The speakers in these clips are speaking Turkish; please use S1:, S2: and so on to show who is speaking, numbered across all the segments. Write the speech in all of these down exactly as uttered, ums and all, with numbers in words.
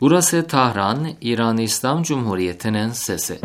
S1: Burası Tahran, İran İslam Cumhuriyeti'nin sesi.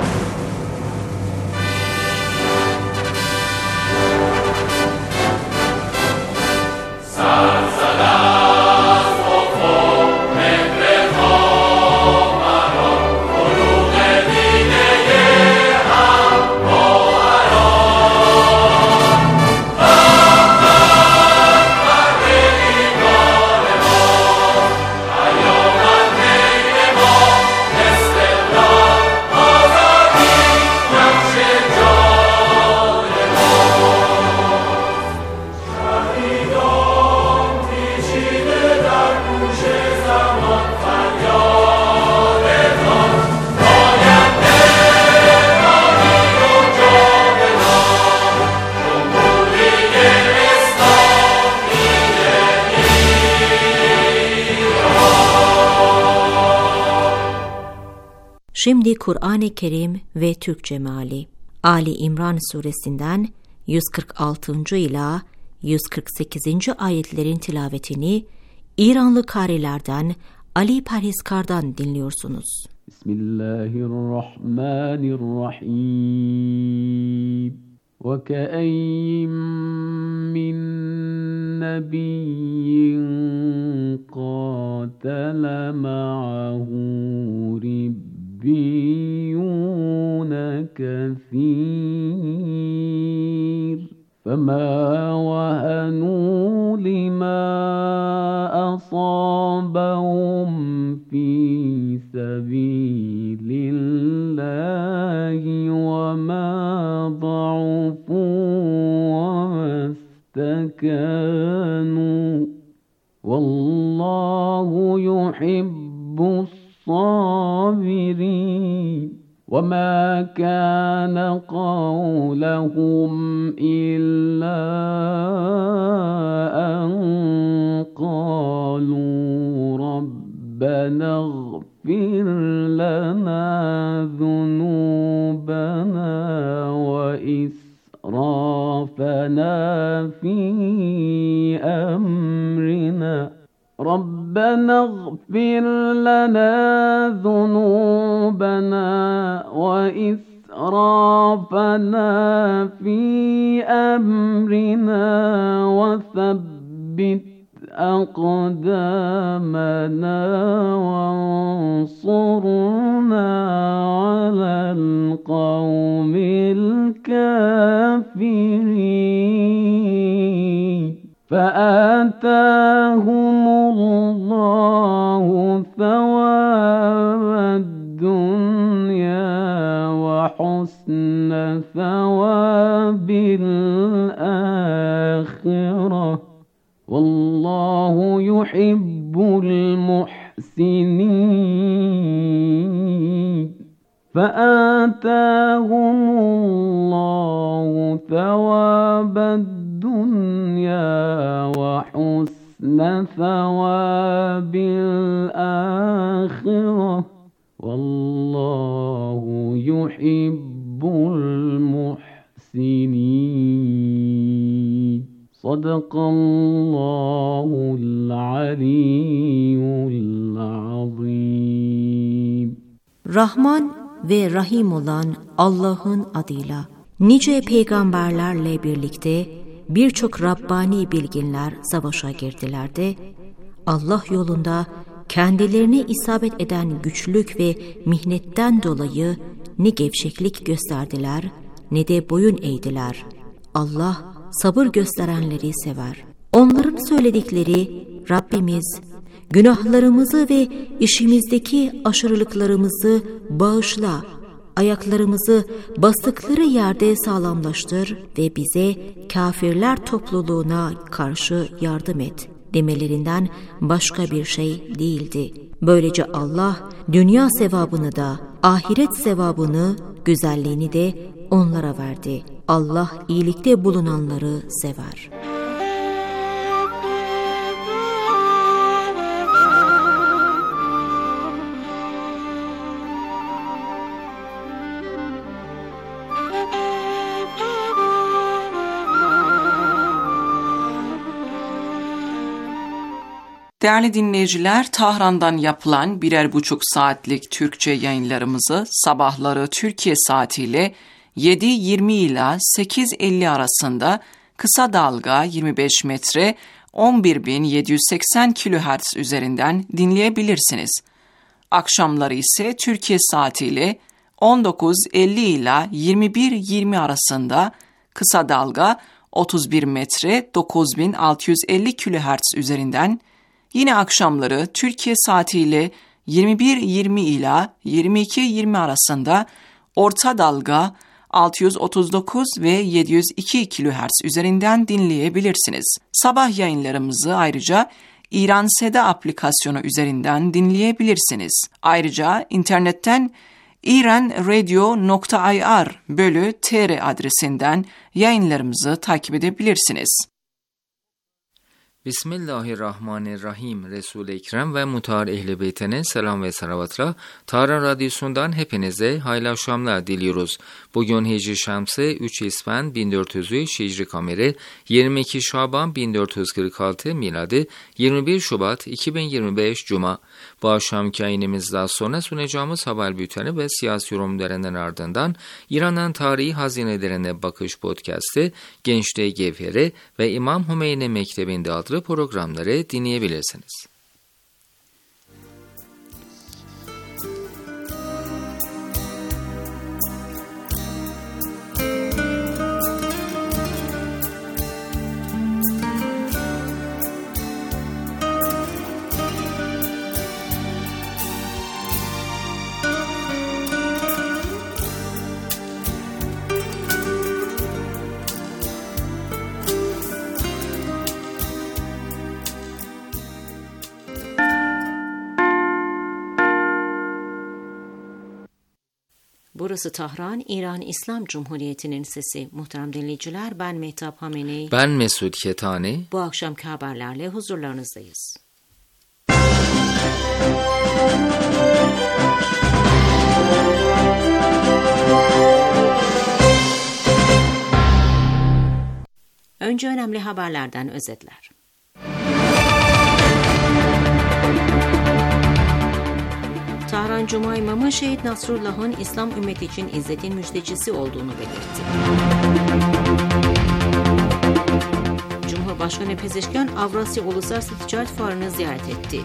S2: Şimdi Kur'an-ı Kerim ve Türkçe meali. Ali İmran suresinden yüz kırk altıncı ila yüz kırk sekizinci ayetlerin tilavetini İranlı karilerden Ali Perhiskar'dan dinliyorsunuz.
S3: Bismillahirrahmanirrahim. وَكَأَيٍّ مِّن نَّبِيٍّ قَاتَلَ مَعَهُ رِبِّيُّونَ كَثِيرٌ فَمَا وَهَنُوا لِمَا أَصَابَهُمْ فِي سَبِيلِ اللَّهِ وَمَا ضَعُفُوا وَمَا اسْتَكَانُوا وَاللَّهُ يُحِبُّ الصَّابِرِينَ وَمَا كَانَ قَوْلَهُمْ إِلَّا أَن قَالُوا رَبَّنَا اغْفِرْ لَنَا ذُنُوبَنَا وَإِسْرَافَنَا فِي أَمْرِنَا رَبَّنَا اغْفِرْ لَنَا ذُنُوبَنَا وَإِسْرَافَنَا فِي أَمْرِنَا وَثَبِّتْ أَقْدَامَنَا وَانصُرْنَا عَلَى الْقَوْمِ الْكَافِرِينَ فَآتَاهُمُ اللَّهُ ثَوَابَ الدُّنْيَا وَحُسْنَ ثَوَابِ الْآخِرَةِ وَاللَّهُ يُحِبُّ الْمُحْسِنِينَ فَآتَاهُمُ اللَّهُ ثَوَابَ الدُّنْيَا وَحُسْنَ ثَوَابِ الْآخِرَةِ وَاللَّهُ يُحِبُّ الْمُحْسِنِينَ صدق الله العلي العظيم.
S2: Rahman ve Rahim olan Allah'ın adıyla. Nice peygamberlerle birlikte birçok Rabbani bilginler savaşa girdiler de Allah yolunda kendilerine isabet eden güçlük ve mihnetten dolayı ne gevşeklik gösterdiler ne de boyun eğdiler. Allah sabır gösterenleri sever. Onların söyledikleri Rabbimiz günahlarımızı ve işimizdeki aşırılıklarımızı bağışla, ayaklarımızı bastıkları yerde sağlamlaştır ve bize kafirler topluluğuna karşı yardım et demelerinden başka bir şey değildi. Böylece Allah dünya sevabını da ahiret sevabını, güzelliğini de onlara verdi. Allah iyilikte bulunanları sever.
S4: Değerli dinleyiciler, Tahran'dan yapılan birer buçuk saatlik Türkçe yayınlarımızı sabahları Türkiye saatiyle yedi yirmi ila sekiz elli arasında kısa dalga yirmi beş metre on bir bin yedi yüz seksen kilohertz üzerinden dinleyebilirsiniz. Akşamları ise Türkiye saatiyle on dokuz elli ila yirmi bir yirmi arasında kısa dalga otuz bir metre dokuz bin altı yüz elli kilohertz üzerinden, yine akşamları Türkiye saatiyle yirmi bir yirmi ila yirmi iki yirmi arasında orta dalga altı yüz otuz dokuz ve yedi yüz iki kilohertz üzerinden dinleyebilirsiniz. Sabah yayınlarımızı ayrıca İran Seda aplikasyonu üzerinden dinleyebilirsiniz. Ayrıca internetten iranradio nokta ir bölü tr adresinden yayınlarımızı takip edebilirsiniz.
S1: Bismillahirrahmanirrahim. Resul-i Ekrem ve muhtar Ehl-i Beyt'e selam ve salavatla Tahran Radyosu'ndan hepinize hayırlı akşamlar diliyoruz. Bugün Hicri Şamsı üç İspan bin dört yüz üç Hicri Kameri yirmi iki Şaban bin dört yüz kırk altı miladi yirmi bir Şubat iki bin yirmi beş Cuma. Bu akşamki yayınımızdan sonra sunacağımız haber bülteni ve siyasi yorumlarının ardından İran'ın tarihi hazinelerine bakış podcast'i, Gençliğe Gevheri ve İmam Hümeyni Mektebi'nde adlı programları dinleyebilirsiniz.
S2: Burası Tahran, İran İslam Cumhuriyeti'nin sesi. Muhterem dinleyiciler, ben Mehtap Hamenei.
S1: Ben Mesut Ketani.
S2: Bu akşamki haberlerle huzurlarınızdayız. Önce önemli haberlerden özetler. Tahran Cuma İmamı Şehit Nasrullah'ın İslam ümmeti için izzetin müjdecisi olduğunu belirtti. Cumhurbaşkanı Pezeşkan Avrasya Uluslararası Ticaret Fuarı'nı ziyaret etti.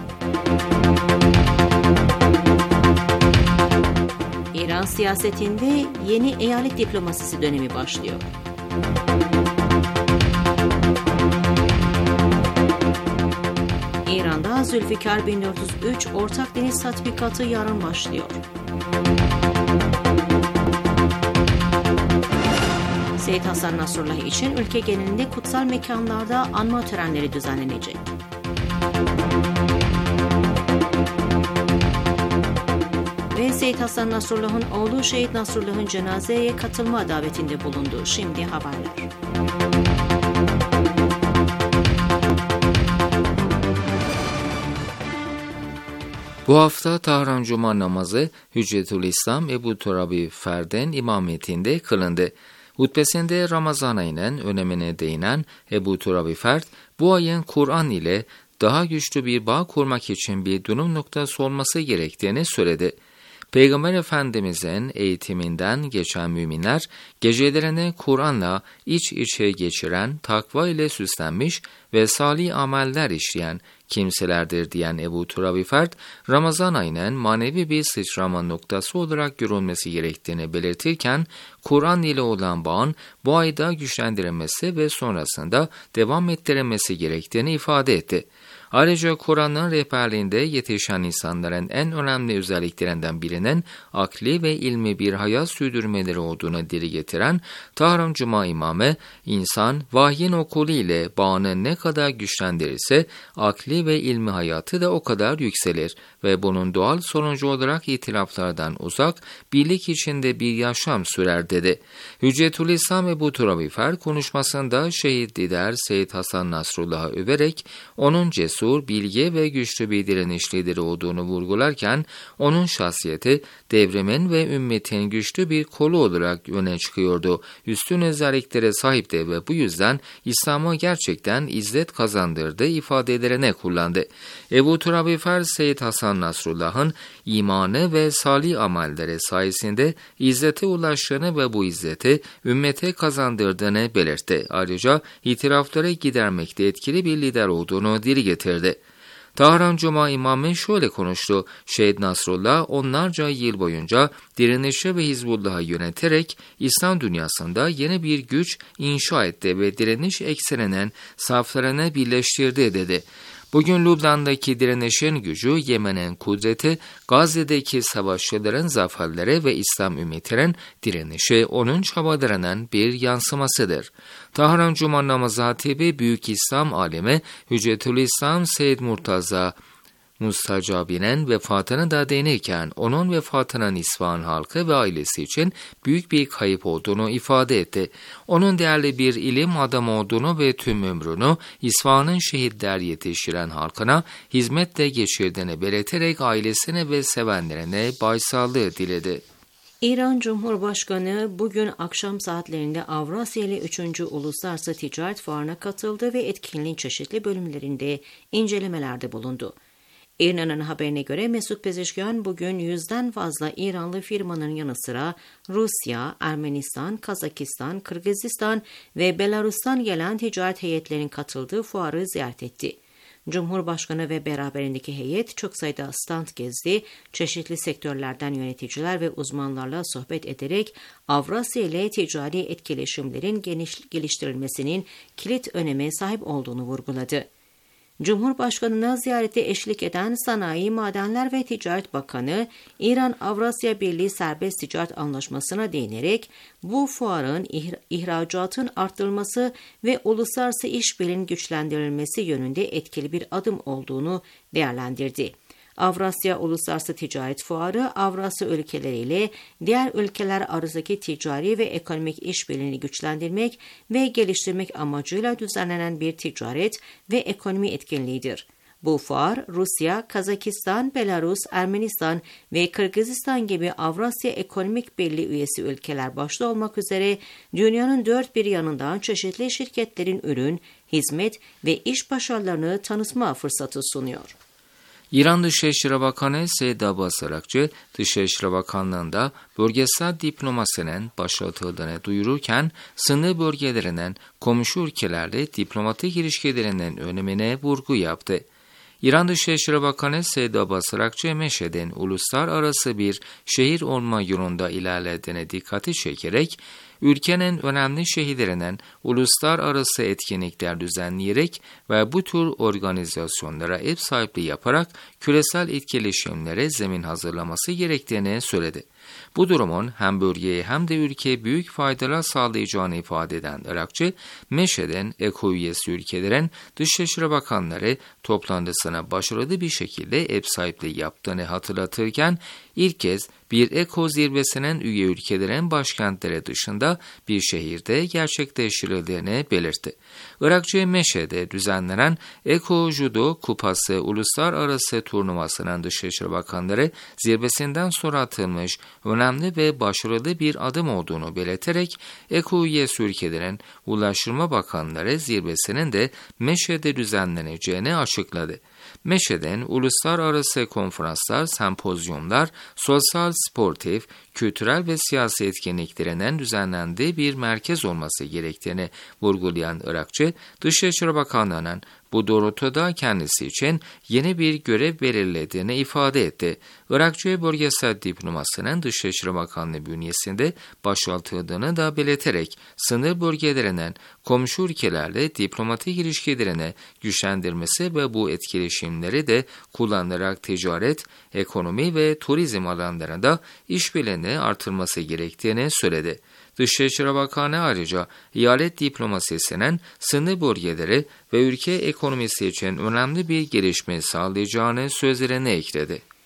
S2: İran siyasetinde yeni eyalet diplomasisi dönemi başlıyor. İran'da Zülfikar bin dört yüz üç ortak deniz tatbikatı yarın başlıyor. Seyyid Hasan Nasrullah için ülke genelinde kutsal mekanlarda anma törenleri düzenlenecek. Ve Seyyid Hasan Nasrullah'ın oğlu Şehit Nasrullah'ın cenazeye katılma davetinde bulundu. Şimdi haberler.
S1: Bu hafta Tahran Cuma namazı Hüccetülislam Ebu Turabi Ferden imametinde kılındı. Hutbesinde Ramazan ayının önemine değinen Ebu Turabi Ferd, bu ayın Kur'an ile daha güçlü bir bağ kurmak için bir dönüm noktası olması gerektiğini söyledi. Peygamber Efendimiz'in eğitiminden geçen müminler, gecelerini Kur'an'la iç içe geçiren, takva ile süslenmiş ve salih ameller işleyen kimselerdir diyen Ebu Turabi Ferd, Ramazan ayının manevi bir sıçrama noktası olarak görülmesi gerektiğini belirtirken, Kur'an ile olan bağın bu ayda güçlendirilmesi ve sonrasında devam ettirilmesi gerektiğini ifade etti. Ayrıca Kur'an'ın rehberliğinde yetişen insanların en önemli özelliklerinden birinin akli ve ilmi bir hayat sürdürmeleri olduğunu dile getiren Tahran Cuma İmamı, insan vahyin okulu ile bağını ne kadar güçlendirirse akli ve ilmi hayatı da o kadar yükselir ve bunun doğal sonucu olarak itilaflardan uzak, birlik içinde bir yaşam sürer dedi. Hüccetülislam Ebu Turabi Ferd konuşmasında şehit lider Seyyid Hasan Nasrullah'ı överek onun cesur cesur, bilge ve güçlü bir direniş lideri olduğunu vurgularken, onun şahsiyeti devrimin ve ümmetin güçlü bir kolu olarak öne çıkıyordu. Üstün özelliklere sahipti ve bu yüzden İslam'a gerçekten izzet kazandırdığı ifadelerine kullandı. Ebu Turabi Fer Seyyid Hasan Nasrullah'ın imanı ve salih amelleri sayesinde izzete ulaştığını ve bu izzeti ümmete kazandırdığını belirtti. Ayrıca itirafları gidermekte etkili bir lider olduğunu dile getirdi. Tahran Cuma imamı şöyle konuştu. Şehit Nasrullah onlarca yıl boyunca direnişi ve Hizbullah'ı yöneterek İslam dünyasında yeni bir güç inşa etti ve direniş ekseninin saflarını birleştirdi dedi. Bugün Lübnan'daki direnişin gücü, Yemen'in kudreti, Gazze'deki savaşçıların zaferleri ve İslam ümmetinin direnişi onun çabalarının bir yansımasıdır. Tahran Cuma namazı hatibi Büyük İslam alimi Hüccetülislam Seyyid Murtaza Mustacabi'nin vefatına da değinirken onun vefatının İsfahan halkı ve ailesi için büyük bir kayıp olduğunu ifade etti. Onun değerli bir ilim adamı olduğunu ve tüm ömrünü İsfahan'ın şehitler yetiştiren halkına hizmetle geçirdiğini belirterek ailesine ve sevenlerine başsağlığı diledi.
S2: İran Cumhurbaşkanı bugün akşam saatlerinde Avrasya ile üçüncü Uluslararası Ticaret Fuarı'na katıldı ve etkinliğin çeşitli bölümlerinde incelemelerde bulundu. İRNA'nın haberine göre Mesut Pezeshkian bugün yüzden fazla İranlı firmanın yanı sıra Rusya, Ermenistan, Kazakistan, Kırgızistan ve Belarus'tan gelen ticaret heyetlerinin katıldığı fuarı ziyaret etti. Cumhurbaşkanı ve beraberindeki heyet çok sayıda stand gezdi, çeşitli sektörlerden yöneticiler ve uzmanlarla sohbet ederek Avrasya ile ticari etkileşimlerin geniş, geliştirilmesinin kilit öneme sahip olduğunu vurguladı. Cumhurbaşkanına ziyarete eşlik eden Sanayi, Madenler ve Ticaret Bakanı, İran-Avrasya Birliği Serbest Ticaret Anlaşması'na değinerek bu fuarın ihracatın arttırılması ve uluslararası işbirliğinin güçlendirilmesi yönünde etkili bir adım olduğunu değerlendirdi. Avrasya Uluslararası Ticaret Fuarı, Avrasya ülkeleriyle diğer ülkeler arasındaki ticari ve ekonomik işbirliğini güçlendirmek ve geliştirmek amacıyla düzenlenen bir ticaret ve ekonomi etkinliğidir. Bu fuar, Rusya, Kazakistan, Belarus, Ermenistan ve Kırgızistan gibi Avrasya Ekonomik Birliği üyesi ülkeler başta olmak üzere dünyanın dört bir yanından çeşitli şirketlerin ürün, hizmet ve iş başarılarını tanıtma fırsatı sunuyor.
S1: İran Dışişleri Bakanı Seyyid Abbas Arakçı, Dışişleri Bakanlığı'nda bölgesel diplomasinin başlatıldığını duyururken, sınır bölgelerinin komşu ülkelerle diplomatik ilişkilerinin önemine vurgu yaptı. İran Dışişleri Bakanı Seyyid Abbas Arakçı, Meşhed'in uluslararası bir şehir olma yolunda ilerlediğine dikkati çekerek, ülkenin önemli şehirlerinin uluslararası etkinlikler düzenleyerek ve bu tür organizasyonlara ev sahipliği yaparak küresel etkileşimlere zemin hazırlaması gerektiğini söyledi. Bu durumun hem bölgeye hem de ülkeye büyük faydalar sağlayacağını ifade eden Arakçı, Meşhed'in E K O üyesi ülkelerin Dışişleri Bakanları toplantısına başarılı bir şekilde ev sahipliği yaptığını hatırlatırken, ilk kez bir E K O zirvesinin üye ülkelerin başkentleri dışında bir şehirde gerçekleştirildiğini belirtti. Irakçı Meşhed'de düzenlenen E K O Judo Kupası Uluslararası Turnuvası'nın Dışişleri Bakanları zirvesinden sonra atılmış önemli ve başarılı bir adım olduğunu belirterek E K O üyesi ülkelerin Ulaştırma Bakanları zirvesinin de Meşhed'de düzenleneceğini açıkladı. Meşhed'in uluslararası konferanslar, sempozyumlar, sosyal, sportif, kültürel ve siyasi etkinliklerinin düzenlendiği bir merkez olması gerektiğini vurgulayan Irakçı, Dışişleri Bakanlığı'nın bu doğrultuda kendisi için yeni bir görev belirlediğini ifade etti. Irakçı bölgesel diplomasının Dışişleri Bakanlığı bünyesinde başlatıldığını da belirterek sınır bölgelerinin komşu ülkelerle diplomatik ilişkilerini güçlendirmesi ve bu etkileşimleri de kullanarak ticaret, ekonomi ve turizm alanlarında işbirliğini artırması gerektiğini söyledi. Dışişleri Bakanı ayrıca eyalet diplomasisinin sınır bölgeleri ve ülke ekonomisi için önemli bir gelişme sağlayacağını sözlerine ekledi.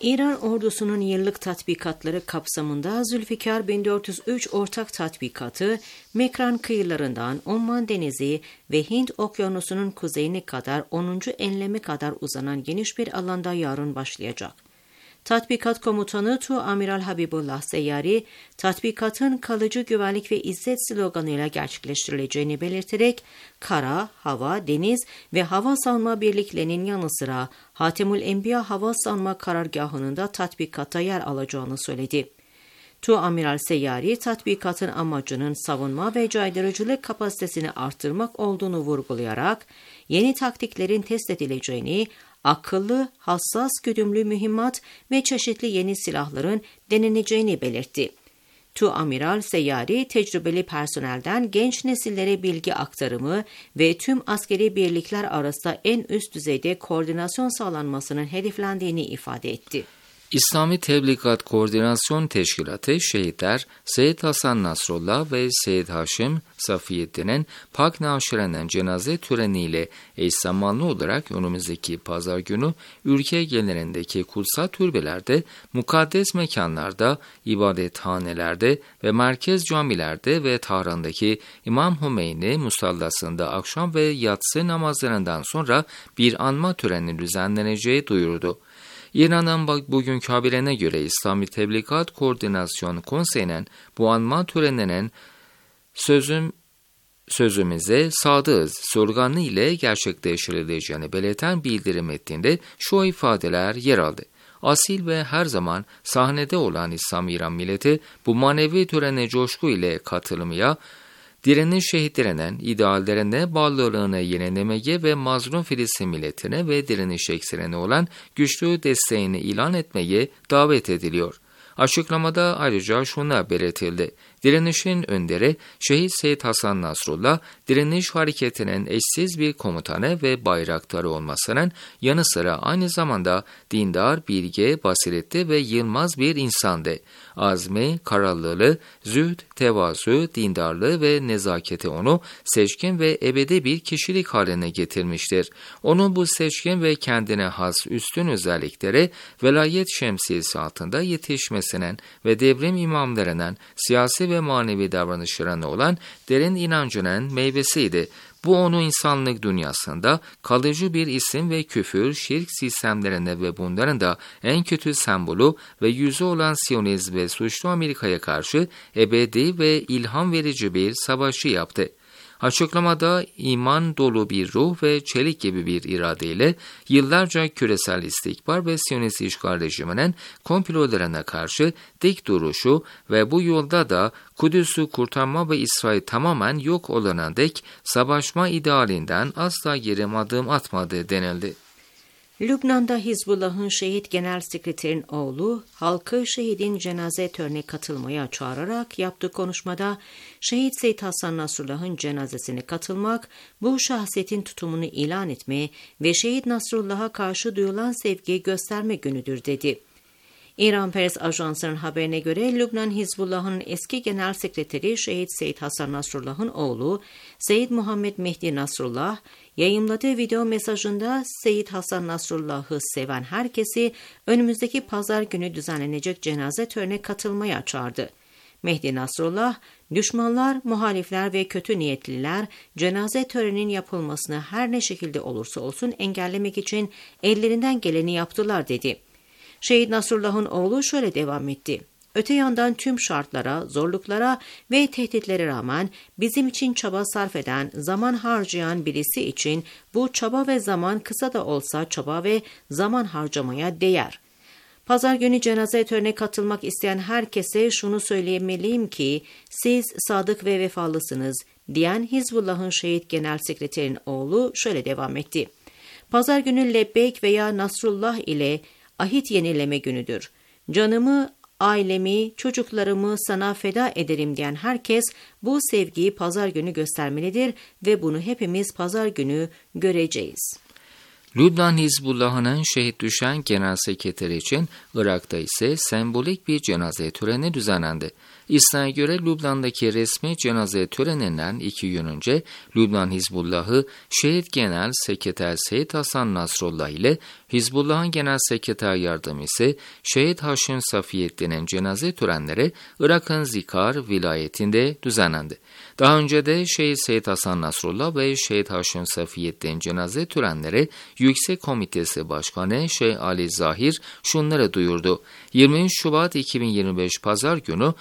S2: İran ordusunun yıllık tatbikatları kapsamında Zülfikar bin dört yüz üç ortak tatbikatı, Mekran kıyılarından Umman Denizi ve Hint Okyanusu'nun kuzeyine kadar onuncu enleme kadar uzanan geniş bir alanda yarın başlayacak. Tatbikat komutanı Tuamiral Habibullah Seyyari, tatbikatın kalıcı güvenlik ve izzet sloganıyla gerçekleştirileceğini belirterek, kara, hava, deniz ve hava savunma birliklerinin yanı sıra Hatemül Enbiya Hava Savunma Karargahı'nın da tatbikata yer alacağını söyledi. Tuamiral Seyyari, tatbikatın amacının savunma ve caydırıcılık kapasitesini artırmak olduğunu vurgulayarak, yeni taktiklerin test edileceğini, akıllı, hassas, güdümlü mühimmat ve çeşitli yeni silahların deneneceğini belirtti. Tuamiral Seyyari, tecrübeli personelden genç nesillere bilgi aktarımı ve tüm askeri birlikler arasında en üst düzeyde koordinasyon sağlanmasının hedeflendiğini ifade etti.
S1: İslami Tebligat Koordinasyon Teşkilatı, şehitler Seyyid Hasan Nasrullah ve Seyyid Haşim Safiyeddin'in Pak Naşire'nin cenaze töreniyle eş zamanlı olarak önümüzdeki pazar günü ülke genelindeki kutsal türbelerde, mukaddes mekanlarda, ibadethanelerde ve merkez camilerde ve Tahran'daki İmam Hümeyni musallasında akşam ve yatsı namazlarından sonra bir anma töreni düzenleneceği duyurdu. İran'ın bugünkü haberine göre İslami Tebligat Koordinasyon Konseyi'nin bu anma töreninin sözüm, sözümüze sadığız sloganı ile gerçekleştirileceğini belirten bildirim metninde şu ifadeler yer aldı. Asil ve her zaman sahnede olan İslam İran milleti bu manevi törene coşku ile katılmaya, direniş şehitlerinin ideallerine bağlılığını yenilemeye ve mazlum Filistin milletine ve direniş eksenine olan güçlü desteğini ilan etmeye davet ediliyor. Açıklamada ayrıca şuna belirtildi. Direnişin önderi Şehit Seyyid Hasan Nasrullah, direniş hareketinin eşsiz bir komutanı ve bayraktarı olmasının yanı sıra aynı zamanda dindar, bilge, basiretli ve yılmaz bir insandı. Azmi, kararlılığı, zühd, tevazu, dindarlığı ve nezaketi onu seçkin ve ebedi bir kişilik haline getirmiştir. Onun bu seçkin ve kendine has üstün özellikleri velayet şemsiyesi altında yetişmesinin ve devrim imamlarının siyasi ve manevi davranışlarına olan derin inancının meyvesiydi. Bu onu insanlık dünyasında kalıcı bir isim ve küfür, şirk sistemlerine ve bunların da en kötü sembolü ve yüzü olan Siyonizm ve suçlu Amerika'ya karşı ebedi ve ilham verici bir savaşı yaptı. Açıklamada iman dolu bir ruh ve çelik gibi bir iradeyle yıllarca küresel istikbar ve Siyonist işgal rejiminin komplolarına karşı dik duruşu ve bu yolda da Kudüs'ü kurtarma ve İsrail tamamen yok olana dek savaşma idealinden asla geri adım atmadı denildi.
S2: Lübnan'da Hizbullah'ın şehit genel sekreterin oğlu, halkı şehidin cenaze törenine katılmaya çağırarak yaptığı konuşmada, şehit Seyyid Hasan Nasrullah'ın cenazesine katılmak, bu şahsiyetin tutumunu ilan etme ve şehit Nasrullah'a karşı duyulan sevgiyi gösterme günüdür dedi. İran Press Ajansı'nın haberine göre Lübnan Hizbullah'ın eski genel sekreteri şehit Seyyid Hasan Nasrullah'ın oğlu Seyyid Muhammed Mehdi Nasrullah, yayımladığı video mesajında Seyyid Hasan Nasrullah'ı seven herkesi önümüzdeki pazar günü düzenlenecek cenaze törenine katılmaya çağırdı. Mehdi Nasrullah, düşmanlar, muhalifler ve kötü niyetliler cenaze töreninin yapılmasını her ne şekilde olursa olsun engellemek için ellerinden geleni yaptılar dedi. Şehit Nasrullah'ın oğlu şöyle devam etti. Öte yandan tüm şartlara, zorluklara ve tehditlere rağmen bizim için çaba sarf eden, zaman harcayan birisi için bu çaba ve zaman kısa da olsa çaba ve zaman harcamaya değer. Pazar günü cenaze törenine katılmak isteyen herkese şunu söylemeliyim ki siz sadık ve vefalısınız diyen Hizbullah'ın şehit genel sekreterin oğlu şöyle devam etti. Pazar günü Lebbeyk veya Nasrullah ile ahit yenileme günüdür. Canımı, ailemi, çocuklarımı sana feda ederim diyen herkes bu sevgiyi pazar günü göstermelidir ve bunu hepimiz pazar günü göreceğiz.
S1: Lübnan Hizbullah'ın şehit düşen genel sekreteri için Irak'ta ise sembolik bir cenaze töreni düzenlendi. İsa'ya göre Lübnan'daki resmi cenaze töreninden iki gün önce Lübnan Hizbullah'ı Şehit Genel Sekreter Seyit Hasan Nasrullah ile Hizbullah'ın Genel Sekreter Yardımcısı Şehit Haşim Safiyettin'in cenaze törenleri Irak'ın Zikar vilayetinde düzenlendi. Daha önce de Şehit Seyit Hasan Nasrullah ve Şehit Haşim Safiyettin cenaze törenleri Yüksek Komitesi Başkanı Şeyh Ali Zahir şunları duyurdu. yirmi üç Şubat iki bin yirmi beş Pazar günü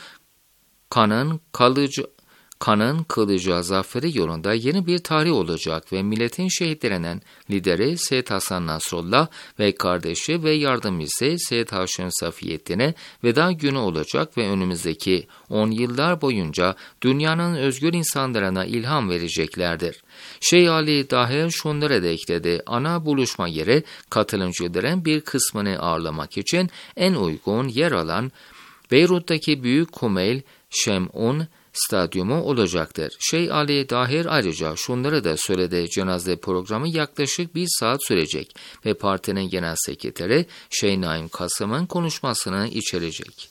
S1: kanın kalıcı kanın kılıcı zaferi yolunda yeni bir tarih olacak ve milletin şehitlerinin lideri Seyit Hasan Nasrullah ve kardeşi ve yardımcısı Seyit Haşim Safiyettin'e veda günü olacak ve önümüzdeki on yıllar boyunca dünyanın özgür insanlarına ilham vereceklerdir. Şeyh Ali Daher şunları da ekledi. Ana buluşma yeri katılımcıların bir kısmını ağırlamak için en uygun yer alan Beyrut'taki Büyük Kumeyl Şem'un stadyumu olacaktır. Şeyh Ali Daher ayrıca şunları da söyledi. Cenaze programı yaklaşık bir saat sürecek ve partinin genel sekreteri Şeyh Naim Kasım'ın konuşmasını içerecek.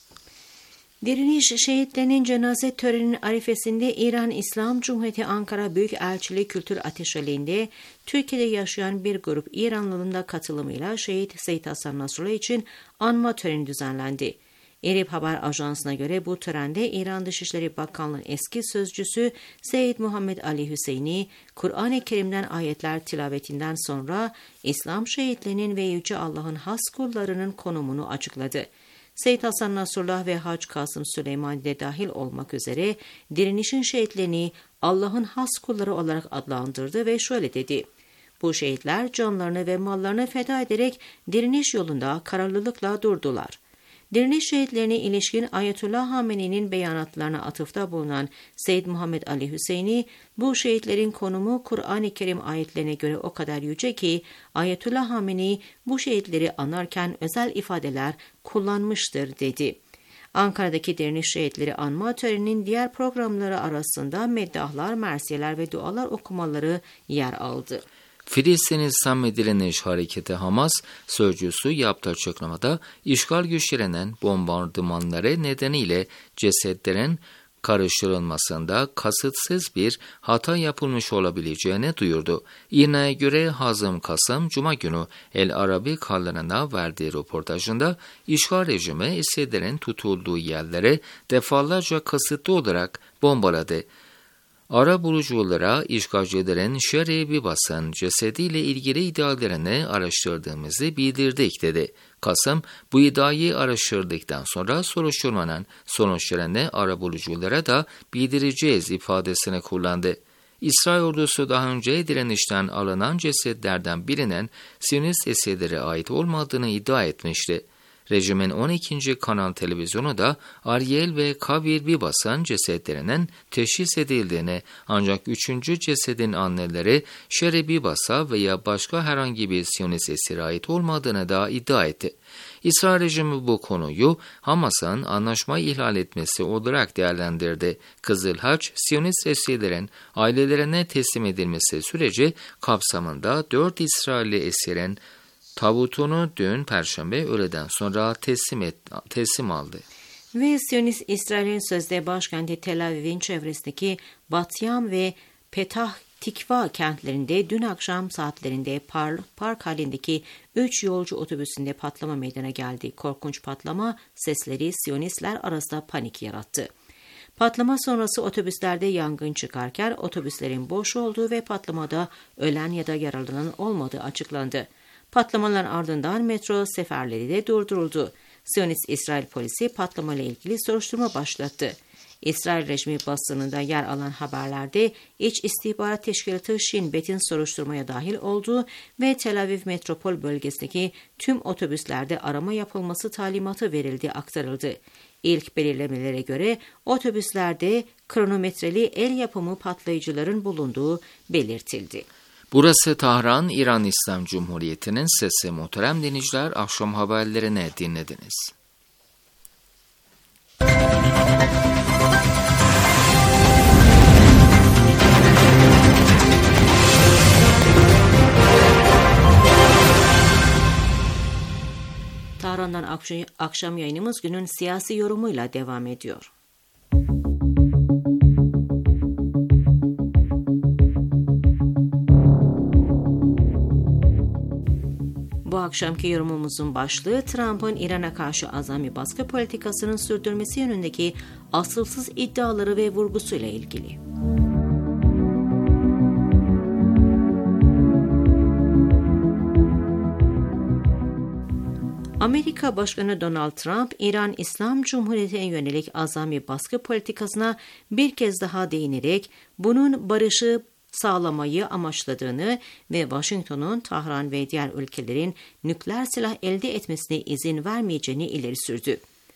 S2: Direniş şehitlerinin cenaze töreninin arifesinde İran İslam Cumhuriyeti Ankara Büyükelçiliği Kültür Ateşeliği'nde Türkiye'de yaşayan bir grup İranlı'nın da katılımıyla Şehit Seyit Hasan Nasrullah için anma töreni düzenlendi. İRİB Haber Ajansı'na göre bu törende İran Dışişleri Bakanlığı'nın eski sözcüsü Seyyid Muhammed Ali Hüseyni, Kur'an-ı Kerim'den ayetler tilavetinden sonra İslam şehitlerinin ve Yüce Allah'ın has kullarının konumunu açıkladı. Seyyid Hasan Nasrullah ve Hacı Kasım Süleymani de dahil olmak üzere direnişin şehitlerini Allah'ın has kulları olarak adlandırdı ve şöyle dedi: Bu şehitler canlarını ve mallarını feda ederek direniş yolunda kararlılıkla durdular. Direniş şehitlerine ilişkin Ayetullah Hameni'nin beyanatlarına atıfta bulunan Seyyid Muhammed Ali Hüseyni, bu şehitlerin konumu Kur'an-ı Kerim ayetlerine göre o kadar yüce ki Ayetullah Hameni bu şehitleri anarken özel ifadeler kullanmıştır dedi. Ankara'daki direniş şehitleri anma töreninin diğer programları arasında meddahlar, mersiyeler ve dualar okumaları yer aldı.
S1: Filistin İslam Direniş Hareketi Hamas sözcüsü yaptığı açıklamada işgal güçlerinin bombardımanları nedeniyle cesetlerin karıştırılmasında kasıtsız bir hata yapılmış olabileceğini duyurdu. İRNA'ya göre Hazım Kasım Cuma günü El Arabi kanalına verdiği röportajında işgal rejimi esirlerin tutulduğu yerlere defalarca kasıtlı olarak bombaladı. Arabuluculara işgalcilerin Şerri Bibas'ın cesediyle ilgili iddialarını araştırdığımızı bildirdik dedi. Kasım bu iddiayı araştırdıktan sonra soruşturmanın sonuçlarını arabuluculara da bildireceğiz ifadesini kullandı. İsrail ordusu daha önce direnişten alınan cesetlerden birinin Siyonist esirlere ait olmadığını iddia etmişti. Rejimin on ikinci kanal televizyonu da Ariel ve Kavir Bibas'ın cesetlerinin teşhis edildiğini ancak üçüncü cesedin anneleri Şerri Bibas'a veya başka herhangi bir Siyonist esire ait olmadığını da iddia etti. İsrail rejimi bu konuyu Hamas'ın anlaşmayı ihlal etmesi olarak değerlendirdi. Kızıl Haç, Siyonist esirlerin ailelerine teslim edilmesi süreci kapsamında dört İsrailli esirin tabutunu dün Perşembe öğleden sonra teslim, et, teslim aldı.
S2: Ve Siyonist İsrail'in sözde başkenti Tel Aviv'in çevresindeki Batyam ve Petah Tikva kentlerinde dün akşam saatlerinde par, park halindeki üç yolcu otobüsünde patlama meydana geldi. Korkunç patlama sesleri Siyonistler arasında panik yarattı. Patlama sonrası otobüslerde yangın çıkarken otobüslerin boş olduğu ve patlamada ölen ya da yaralanan olmadığı açıklandı. Patlamaların ardından metro seferleri de durduruldu. Siyonist İsrail polisi patlamayla ilgili soruşturma başlattı. İsrail rejimi basınında yer alan haberlerde İç İstihbarat Teşkilatı Shin Bet'in soruşturmaya dahil olduğu ve Tel Aviv metropol bölgesindeki tüm otobüslerde arama yapılması talimatı verildiği aktarıldı. İlk belirlemelere göre otobüslerde kronometreli el yapımı patlayıcıların bulunduğu belirtildi.
S1: Burası Tahran, İran İslam Cumhuriyeti'nin sesi. Muhterem dinleyiciler, akşam haberlerini dinlediniz.
S2: Tahran'dan akşam yayınımız günün siyasi yorumuyla devam ediyor. akşamki yorumumuzun başlığı Trump'ın İran'a karşı azami baskı politikasının sürdürmesi yönündeki asılsız iddiaları ve vurgusuyla ilgili. Amerika Başkanı Donald Trump, İran İslam Cumhuriyeti'ne yönelik azami baskı politikasına bir kez daha değinerek bunun barışı sağlamayı amaçladığını ve Washington'un Tahran ve diğer ülkelerin nükleer silah elde etmesine izin vermeyeceğini ileri sürdü.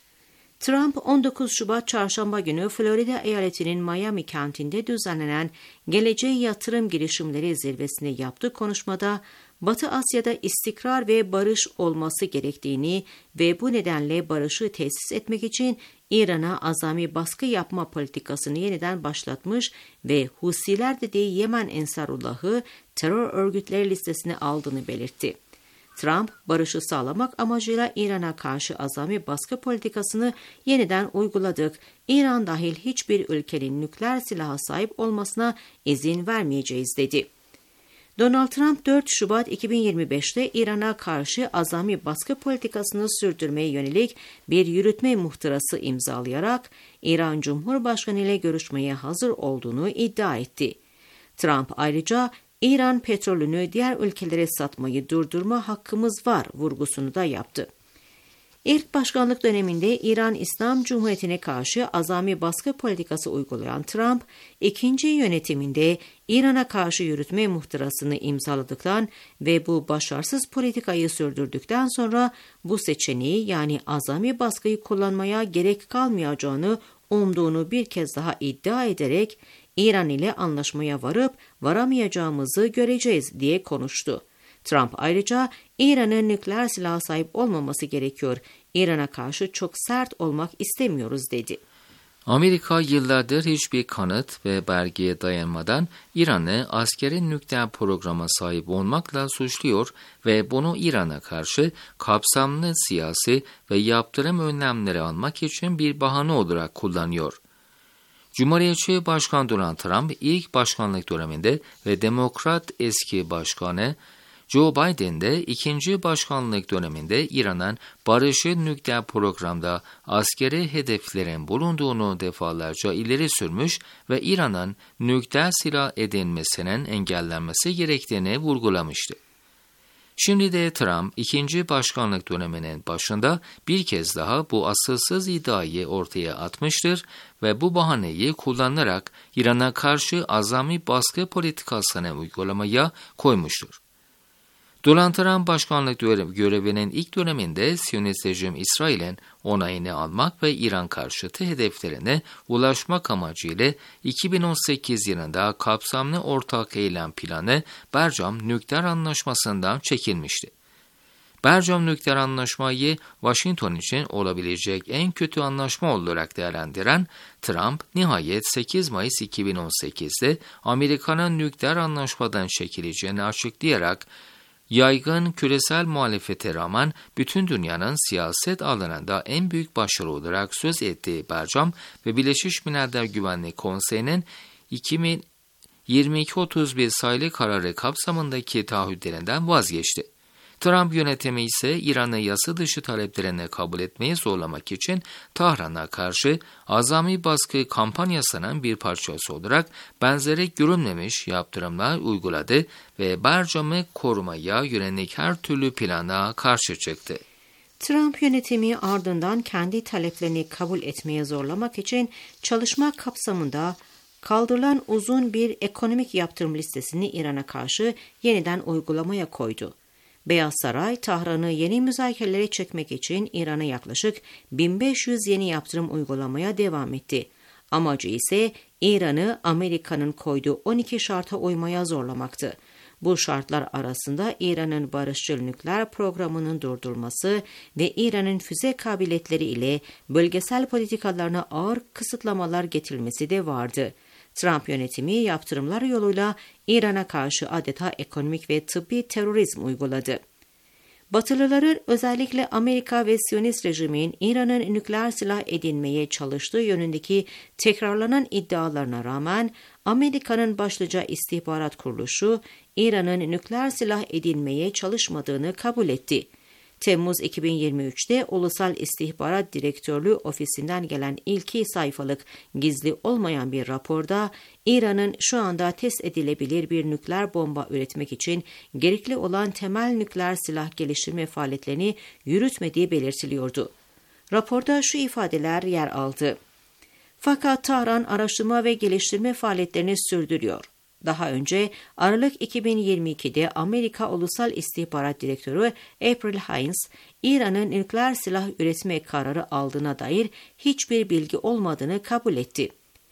S2: Trump, on dokuz Şubat Çarşamba günü Florida eyaletinin Miami kentinde düzenlenen Geleceğe Yatırım Girişimleri Zirvesi'nde yaptığı konuşmada, Batı Asya'da istikrar ve barış olması gerektiğini ve bu nedenle barışı tesis etmek için İran'a azami baskı yapma politikasını yeniden başlatmış ve Husiler dediği Yemen Ensarullah'ı terör örgütleri listesine aldığını belirtti. Trump, barışı sağlamak amacıyla İran'a karşı azami baskı politikasını yeniden uyguladık. İran dahil hiçbir ülkenin nükleer silaha sahip olmasına izin vermeyeceğiz dedi. Donald Trump dört Şubat iki bin yirmi beş'te İran'a karşı azami baskı politikasını sürdürmeye yönelik bir yürütme muhtırası imzalayarak İran Cumhurbaşkanı ile görüşmeye hazır olduğunu iddia etti. Trump ayrıca İran petrolünü diğer ülkelere satmayı durdurma hakkımız var vurgusunu da yaptı. İlk başkanlık döneminde İran İslam Cumhuriyeti'ne karşı azami baskı politikası uygulayan Trump, ikinci yönetiminde İran'a karşı yürütme muhtırasını imzaladıktan ve bu başarısız politikayı sürdürdükten sonra bu seçeneği yani azami baskıyı kullanmaya gerek kalmayacağını umduğunu bir kez daha iddia ederek İran ile anlaşmaya varıp varamayacağımızı göreceğiz diye konuştu. Trump ayrıca İran'ın nükleer silaha sahip olmaması gerekiyor. İran'a karşı çok sert olmak istemiyoruz dedi.
S1: Amerika yıllardır hiçbir kanıt ve belgeye dayanmadan İran'ı askeri nükleer programa sahip olmakla suçluyor ve bunu İran'a karşı kapsamlı siyasi ve yaptırım önlemleri almak için bir bahane olarak kullanıyor. Cumhuriyetçi Başkan Donald Trump ilk başkanlık döneminde ve Demokrat eski başkanı Joe Biden de ikinci başkanlık döneminde İran'ın barışı nükleer programda askeri hedeflerin bulunduğunu defalarca ileri sürmüş ve İran'ın nükleer silah edinmesinin engellenmesi gerektiğini vurgulamıştı. Şimdi de Trump ikinci başkanlık döneminin başında bir kez daha bu asılsız iddiayı ortaya atmıştır ve bu bahaneyi kullanarak İran'a karşı azami baskı politikasını uygulamaya koymuştur. Donald Trump başkanlık görevinin ilk döneminde Siyonist rejim İsrail'in onayını almak ve İran karşıtı hedeflerine ulaşmak amacıyla iki bin on sekiz yılında kapsamlı ortak eylem planı Bercam Nükleer Anlaşması'ndan çekilmişti. Bercam Nükleer Anlaşmayı Washington için olabilecek en kötü anlaşma olarak değerlendiren Trump, nihayet sekiz Mayıs iki bin on sekiz'de Amerika'nın nükleer anlaşmadan çekileceğini açıklayarak yaygın küresel muhalefete rağmen bütün dünyanın siyaset alanında en büyük başarı olarak söz ettiği Bercam ve Birleşmiş Milletler Güvenlik Konseyi'nin iki bin yirmi iki otuz bir sayılı kararı kapsamındaki taahhütlerinden vazgeçti. Trump yönetimi ise İran'ı yasa dışı taleplerini kabul etmeyi zorlamak için Tahran'a karşı azami baskı kampanyasının bir parçası olarak benzeri görülmemiş yaptırımlar uyguladı ve Bercam'ı korumaya yönelik her türlü plana karşı çıktı.
S2: Trump yönetimi ardından kendi taleplerini kabul etmeye zorlamak için çalışma kapsamında kaldırılan uzun bir ekonomik yaptırım listesini İran'a karşı yeniden uygulamaya koydu. Beyaz Saray, Tahran'ı yeni müzakerelere çekmek için İran'a yaklaşık bin beş yüz yeni yaptırım uygulamaya devam etti. Amacı ise İran'ı Amerika'nın koyduğu on iki şarta uymaya zorlamaktı. Bu şartlar arasında İran'ın barışçıl nükleer programının durdurulması ve İran'ın füze kabiliyetleri ile bölgesel politikalarına ağır kısıtlamalar getirilmesi de vardı. Trump yönetimi yaptırımlar yoluyla İran'a karşı adeta ekonomik ve tıbbi terörizm uyguladı. Batılıların özellikle Amerika ve Siyonist rejimin İran'ın nükleer silah edinmeye çalıştığı yönündeki tekrarlanan iddialarına rağmen Amerika'nın başlıca istihbarat kuruluşu İran'ın nükleer silah edinmeye çalışmadığını kabul etti. Temmuz iki bin yirmi üçte Ulusal İstihbarat Direktörlüğü ofisinden gelen iki sayfalık gizli olmayan bir raporda İran'ın şu anda test edilebilir bir nükleer bomba üretmek için gerekli olan temel nükleer silah geliştirme faaliyetlerini yürütmediği belirtiliyordu. Raporda şu ifadeler yer aldı. Fakat Tahran araştırma ve geliştirme faaliyetlerini sürdürüyor. Daha önce Aralık iki bin yirmi ikide Amerika Ulusal İstihbarat Direktörü April Haines, İran'ın nükleer silah üretme kararı aldığına dair hiçbir bilgi olmadığını kabul etti.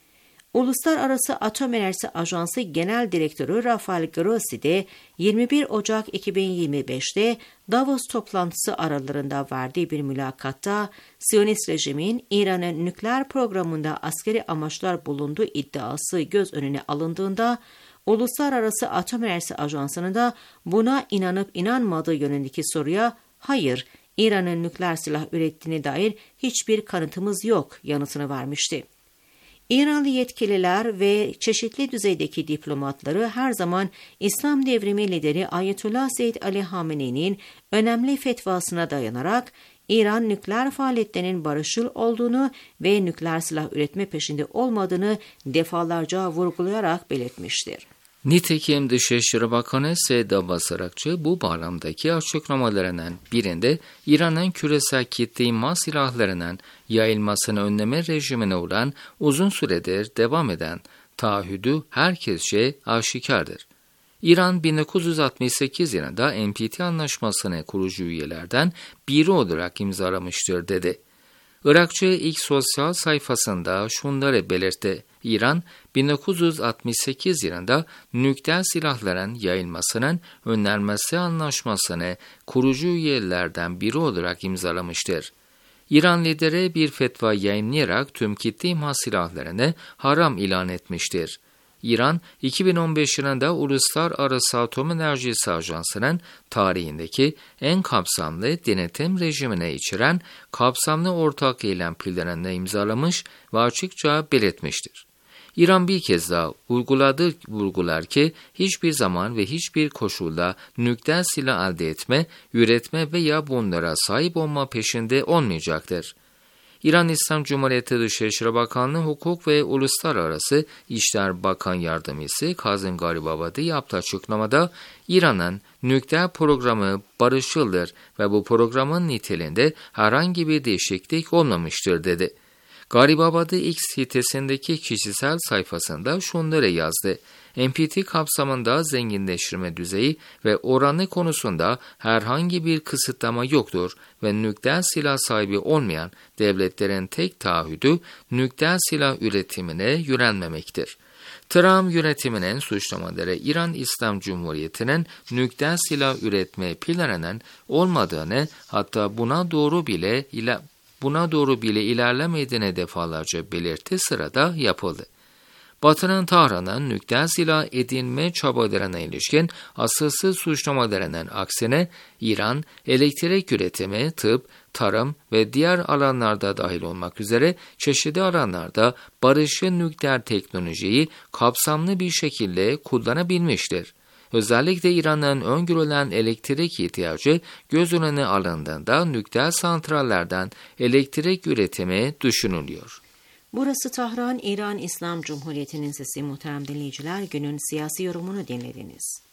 S2: Uluslararası Atom Enerjisi Ajansı Genel Direktörü Rafael Grossi de yirmi bir Ocak iki bin yirmi beşte Davos toplantısı aralarında verdiği bir mülakatta Siyonist rejimin İran'ın nükleer programında askeri amaçlar bulunduğu iddiası göz önüne alındığında Uluslararası Atom Enerjisi Ajansı'nın da buna inanıp inanmadığı yönündeki soruya hayır, İran'ın nükleer silah ürettiğine dair hiçbir kanıtımız yok yanıtını vermişti. İranlı yetkililer ve çeşitli düzeydeki diplomatları her zaman İslam devrimi lideri Ayetullah Seyyid Ali Hamenei'nin önemli fetvasına dayanarak İran nükleer faaliyetlerinin barışçıl olduğunu ve nükleer silah üretme peşinde olmadığını defalarca vurgulayarak belirtmiştir.
S1: Nitekim Dışişleri Bakanı Seyyed Abbas Arakçı bu bağlamdaki açıklamalarının birinde İran'ın küresel kitle imha silahlarının yayılmasını önleme rejimine olan uzun süredir devam eden taahhüdü herkesçe aşikardır. İran bin dokuz yüz altmış sekiz yılında N P T anlaşmasını kurucu üyelerden biri olarak imzalamıştır dedi. Irakçı ilk sosyal sayfasında şunları belirtti. İran, bin dokuz yüz altmış sekiz yılında nükleer silahların yayılmasının önlenmesi anlaşmasını kurucu üyelerden biri olarak imzalamıştır. İran lideri bir fetva yayınlayarak tüm kitle imha silahlarını haram ilan etmiştir. İran, iki bin on beş yılında Uluslararası Atom Enerjisi Ajansı'nın tarihindeki en kapsamlı denetim rejimine içeren kapsamlı ortak eylem planını imzalamış ve açıkça belirtmiştir. İran bir kez daha uyguladığı vurgular ki hiçbir zaman ve hiçbir koşulda nükleer silah elde etme, üretme veya bunlara sahip olma peşinde olmayacaktır. İran İslam Cumhuriyeti Dışişleri Bakanlığı Hukuk ve Uluslararası İşler Bakan Yardımcısı Kazım Garibabadi yaptığı açıklamada İran'ın nükleer programı barışçıldır ve bu programın niteliğinde herhangi bir değişiklik olmamıştır dedi. Garibabadi X sitesindeki kişisel sayfasında şunları yazdı. N P T kapsamında zenginleştirme düzeyi ve oranı konusunda herhangi bir kısıtlama yoktur ve nükleer silah sahibi olmayan devletlerin tek taahhüdü nükleer silah üretimine yönelmemektir. Trump yönetiminin suçlamaları İran İslam Cumhuriyeti'nin nükleer silah üretme planının olmadığını, hatta buna doğru bile ile buna doğru bile ilerlemediğini defalarca belirtti sırada yapıldı. Batı'nın Tahran'ın nükleer silah edinme çabalarına ilişkin asılsız suçlamalarının aksine İran, elektrik üretimi, tıp, tarım ve diğer alanlarda dahil olmak üzere çeşitli alanlarda barışçıl nükleer teknolojiyi kapsamlı bir şekilde kullanabilmiştir. Özellikle İran'ın öngörülen elektrik ihtiyacı göz önüne alındığında nükleer santrallerden elektrik üretimi düşünülüyor.
S2: Burası Tahran, İran İslam Cumhuriyeti'nin sesi. Muhterem dinleyiciler, günün siyasi yorumunu dinlediniz.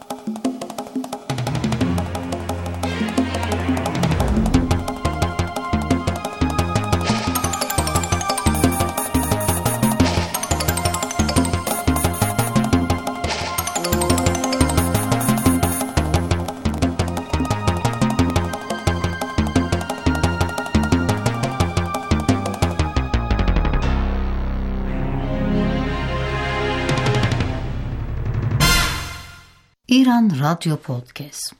S5: İran Radyo Podcast.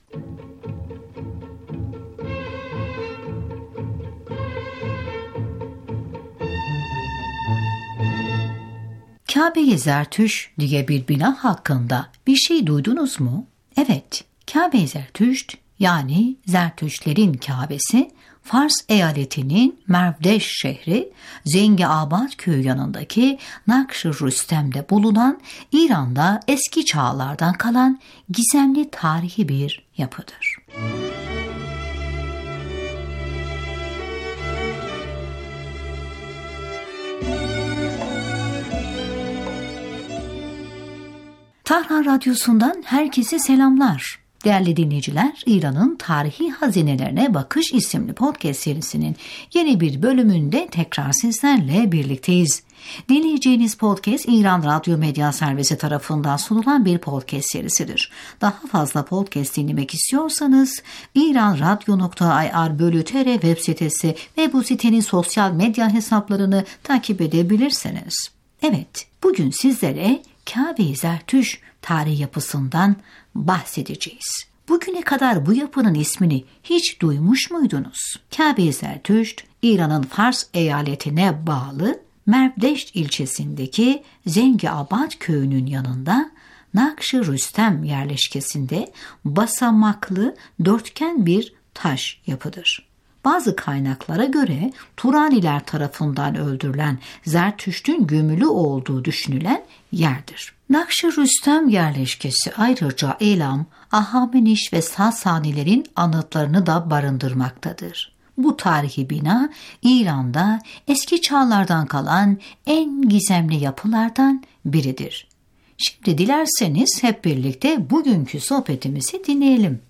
S5: Kabe-i Zertüş diye bir bina hakkında bir şey duydunuz mu? Evet, Kabe-i Zertüşt yani Zertüşlerin Kabe'si Fars eyaletinin Mervdeş şehri, Zengiabad köyü yanındaki Nakş-ı Rüstem'de bulunan İran'da eski çağlardan kalan gizemli tarihi bir yapıdır. Tahran Radyosu'ndan herkese selamlar. Değerli dinleyiciler, İran'ın Tarihi Hazinelerine Bakış isimli podcast serisinin yeni bir bölümünde tekrar sizlerle birlikteyiz. Dinleyeceğiniz podcast İran Radyo Medya Servisi tarafından sunulan bir podcast serisidir. Daha fazla podcast dinlemek istiyorsanız iranradyo nokta ir bölü tr web sitesi ve bu sitenin sosyal medya hesaplarını takip edebilirsiniz. Evet, bugün sizlere Kabe-i Zertüş tarihi yapısından bahsedeceğiz. Bugüne kadar bu yapının ismini hiç duymuş muydunuz? Kabe-i Zertüşt, İran'ın Fars eyaletine bağlı Mervdeş ilçesindeki Zengiabad köyünün yanında Nakş-ı Rüstem yerleşkesinde basamaklı dörtgen bir taş yapıdır. Bazı kaynaklara göre Turaniler tarafından öldürülen Zertüşt'ün gömülü olduğu düşünülen yerdir. Nakş-ı Rüstem yerleşkesi ayrıca Elam, Ahameniş ve Sasanilerin anıtlarını da barındırmaktadır. Bu tarihi bina İran'da eski çağlardan kalan en gizemli yapılardan biridir. Şimdi dilerseniz hep birlikte bugünkü sohbetimizi dinleyelim.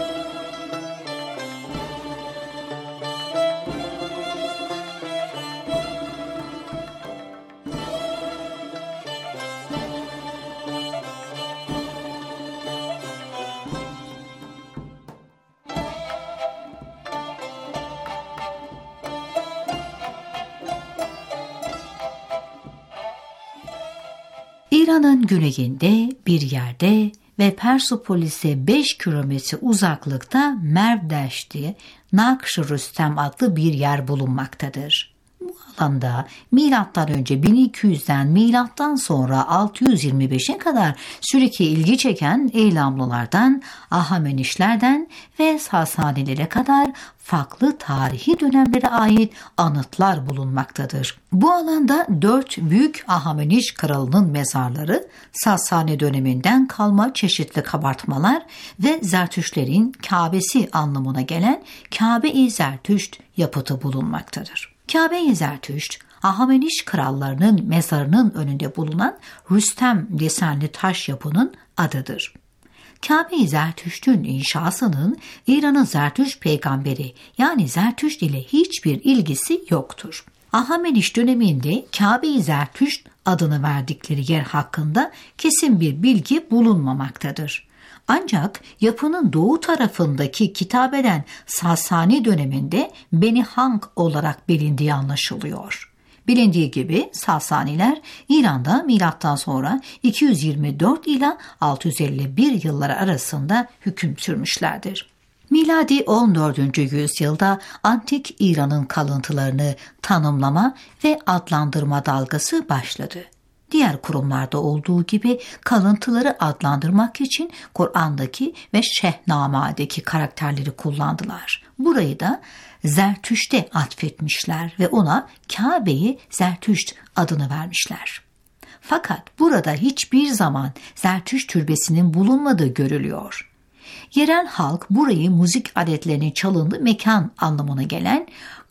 S5: İran'ın güneyinde bir yerde ve Persepolis'e beş kilometre uzaklıkta Mervdeş'te Nakş-ı Rüstem adlı bir yer bulunmaktadır. Bu alanda milattan önce bin iki yüzden milattan sonra altı yüz yirmi beşe kadar sürekli ilgi çeken Elamlılardan, Ahamenişlerden ve Sasanilere kadar farklı tarihi dönemlere ait anıtlar bulunmaktadır. Bu alanda dört büyük Ahameniş kralının mezarları, Sasani döneminden kalma çeşitli kabartmalar ve Zertüşlerin Kabe'si anlamına gelen Kabe-i Zertüşt yapıtı bulunmaktadır. Kabe-i Zertüşt, Ahameniş krallarının mezarının önünde bulunan Rüstem desenli taş yapının adıdır. Kabe-i Zertüşt'ün inşasının İran'ın Zertüşt peygamberi yani Zertüşt ile hiçbir ilgisi yoktur. Ahameniş döneminde Kabe-i Zertüşt adını verdikleri yer hakkında kesin bir bilgi bulunmamaktadır. Ancak yapının doğu tarafındaki kitabeden Sasani döneminde Beni Hank olarak bilindiği anlaşılıyor. Bilindiği gibi Sasaniler İran'da milattan sonra iki yüz yirmi dört ila altı yüz elli bir yılları arasında hüküm sürmüşlerdir. Miladi on dördüncü yüzyılda antik İran'ın kalıntılarını tanımlama ve adlandırma dalgası başladı. Diğer kurumlarda olduğu gibi kalıntıları adlandırmak için Kur'an'daki ve Şehname'deki karakterleri kullandılar. Burayı da Zertüşt'e atfetmişler ve ona Kabe-i Zertüşt adını vermişler. Fakat burada hiçbir zaman Zertüşt türbesinin bulunmadığı görülüyor. Yerel halk burayı müzik aletlerinin çalındığı mekan anlamına gelen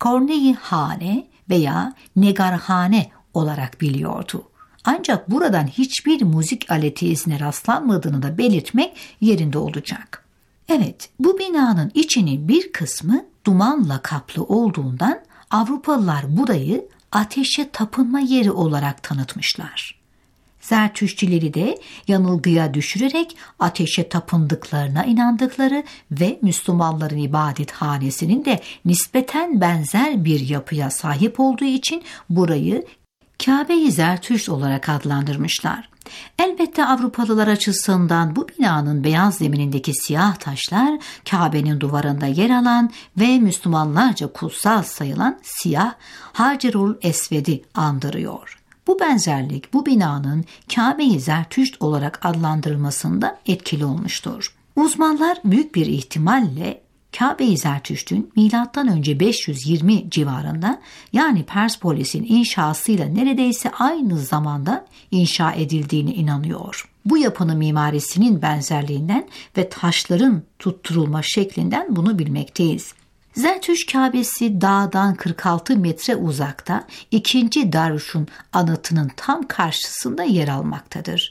S5: Korneyi-hane veya Negarhane olarak biliyordu. Ancak buradan hiçbir müzik aleti izine rastlanmadığını da belirtmek yerinde olacak. Evet, bu binanın içinin bir kısmı dumanla kaplı olduğundan Avrupalılar burayı ateşe tapınma yeri olarak tanıtmışlar. Zertüştçileri de yanılgıya düşürerek ateşe tapındıklarına inandıkları ve Müslümanların ibadethanesinin de nispeten benzer bir yapıya sahip olduğu için burayı Kabe-i Zertüşt olarak adlandırmışlar. Elbette Avrupalılar açısından bu binanın beyaz zeminindeki siyah taşlar Kabe'nin duvarında yer alan ve Müslümanlarca kutsal sayılan siyah Hacerul Esved'i andırıyor. Bu benzerlik bu binanın Kabe-i Zertüşt olarak adlandırılmasında etkili olmuştur. Uzmanlar büyük bir ihtimalle Kabe-i Zertüşt'ün milattan önce beş yüz yirmi civarında, yani Persepolis'in inşasıyla neredeyse aynı zamanda inşa edildiğine inanıyor. Bu yapının mimarisinin benzerliğinden ve taşların tutturulma şeklinden bunu bilmekteyiz. Zertüş Kabe'si dağdan kırk altı metre uzakta ikinci Darüş'ün anıtının tam karşısında yer almaktadır.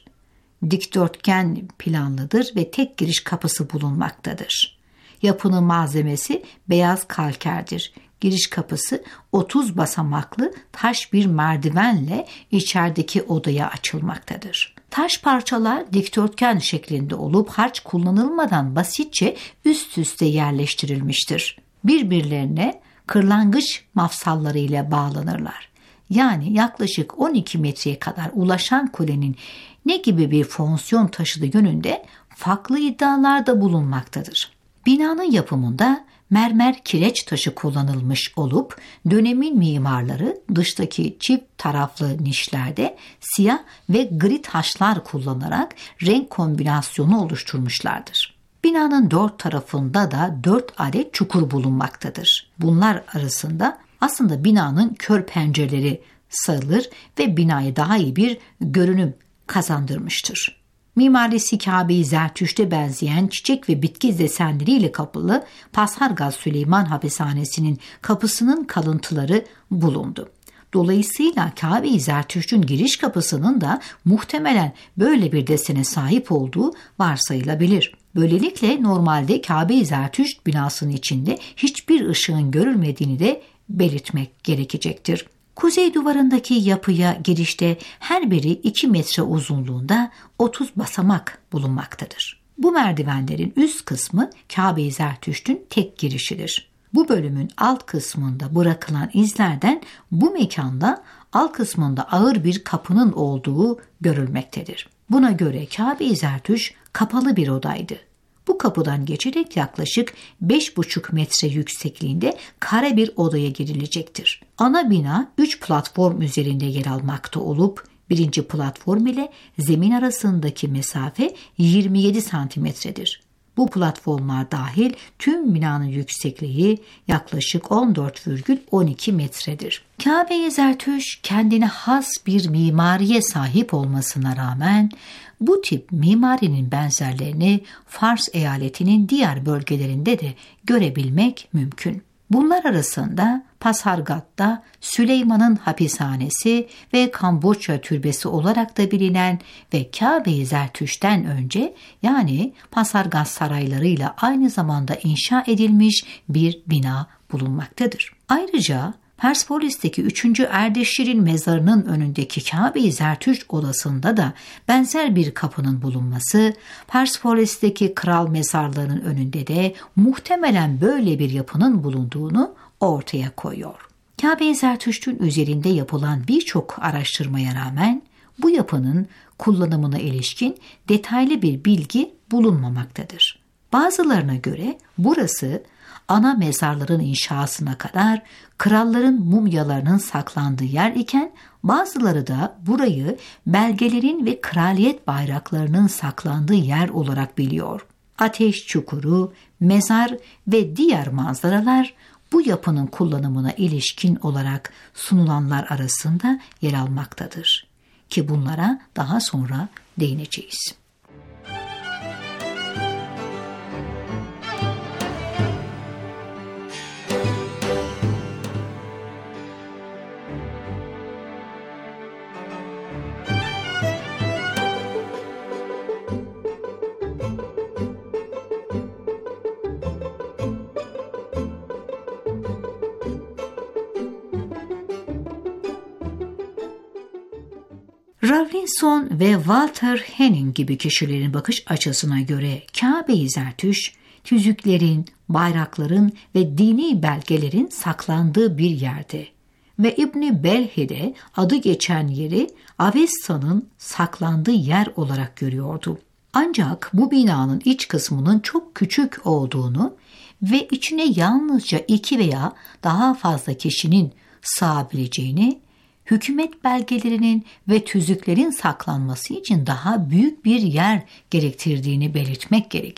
S5: Dikdörtgen planlıdır ve tek giriş kapısı bulunmaktadır. Yapının malzemesi beyaz kalkerdir. Giriş kapısı otuz basamaklı taş bir merdivenle içerideki odaya açılmaktadır. Taş parçalar dikdörtgen şeklinde olup harç kullanılmadan basitçe üst üste yerleştirilmiştir. Birbirlerine kırlangıç mafsalları ile bağlanırlar. Yani yaklaşık on iki metreye kadar ulaşan kulenin ne gibi bir fonksiyon taşıdığı yönünde farklı iddialarda bulunmaktadır. Binanın yapımında mermer kireç taşı kullanılmış olup dönemin mimarları dıştaki çift taraflı nişlerde siyah ve gri taşlar kullanarak renk kombinasyonu oluşturmuşlardır. Binanın dört tarafında da dört adet çukur bulunmaktadır. Bunlar arasında aslında binanın kör pencereleri sayılır ve binaya daha iyi bir görünüm kazandırmıştır. Mimarisi Kabe-i Zertüşt'e benzeyen çiçek ve bitki desenleriyle kaplı Pasargaz Süleyman Hapishanesi'nin kapısının kalıntıları bulundu. Dolayısıyla Kabe-i Zertüşt'ün giriş kapısının da muhtemelen böyle bir desene sahip olduğu varsayılabilir. Böylelikle normalde Kabe-i Zertüşt binasının içinde hiçbir ışığın görülmediğini de belirtmek gerekecektir. Kuzey duvarındaki yapıya girişte her biri iki metre uzunluğunda otuz basamak bulunmaktadır. Bu merdivenlerin üst kısmı Kabe-i Zertüşt'ün tek girişidir. Bu bölümün alt kısmında bırakılan izlerden bu mekanda alt kısmında ağır bir kapının olduğu görülmektedir. Buna göre Kabe-i Zertüş kapalı bir odaydı. Bu kapıdan geçerek yaklaşık beş buçuk metre yüksekliğinde kare bir odaya girilecektir. Ana bina üç platform üzerinde yer almakta olup birinci platform ile zemin arasındaki mesafe yirmi yedi santimetredir. Bu platformlar dahil tüm binanın yüksekliği yaklaşık on dört virgül on iki metredir. Kabe-i Zertüş kendine has bir mimariye sahip olmasına rağmen bu tip mimarinin benzerlerini Fars eyaletinin diğer bölgelerinde de görebilmek mümkün. Bunlar arasında Pasargad'da Süleyman'ın hapishanesi ve Kamboçya türbesi olarak da bilinen ve Kabe-i Zertüş'ten önce yani Pasargad saraylarıyla aynı zamanda inşa edilmiş bir bina bulunmaktadır. Ayrıca Persepolis'teki üçüncü Erdeşir'in mezarının önündeki Kabe-i Zertüş odasında da benzer bir kapının bulunması, Persepolis'teki kral mezarlarının önünde de muhtemelen böyle bir yapının bulunduğunu ortaya koyuyor. Kabe-i Zertüşt'ün üzerinde yapılan birçok araştırmaya rağmen bu yapının kullanımına ilişkin detaylı bir bilgi bulunmamaktadır. Bazılarına göre burası ana mezarların inşasına kadar kralların mumyalarının saklandığı yer iken bazıları da burayı belgelerin ve kraliyet bayraklarının saklandığı yer olarak biliyor. Ateş çukuru, mezar ve diğer manzaralar bu yapının kullanımına ilişkin olarak sunulanlar arasında yer almaktadır. Ki bunlara daha sonra değineceğiz. Rawlinson ve Walter Henning gibi kişilerin bakış açısına göre Kabe-i Zertüş, tüzüklerin, bayrakların ve dini belgelerin saklandığı bir yerde ve İbn-i Belhi'de adı geçen yeri Avesta'nın saklandığı yer olarak görüyordu. Ancak bu binanın iç kısmının çok küçük olduğunu ve içine yalnızca iki veya daha fazla kişinin sığabileceğini, hükümet belgelerinin ve tüzüklerin saklanması için daha büyük bir yer gerektirdiğini belirtmek gerekir.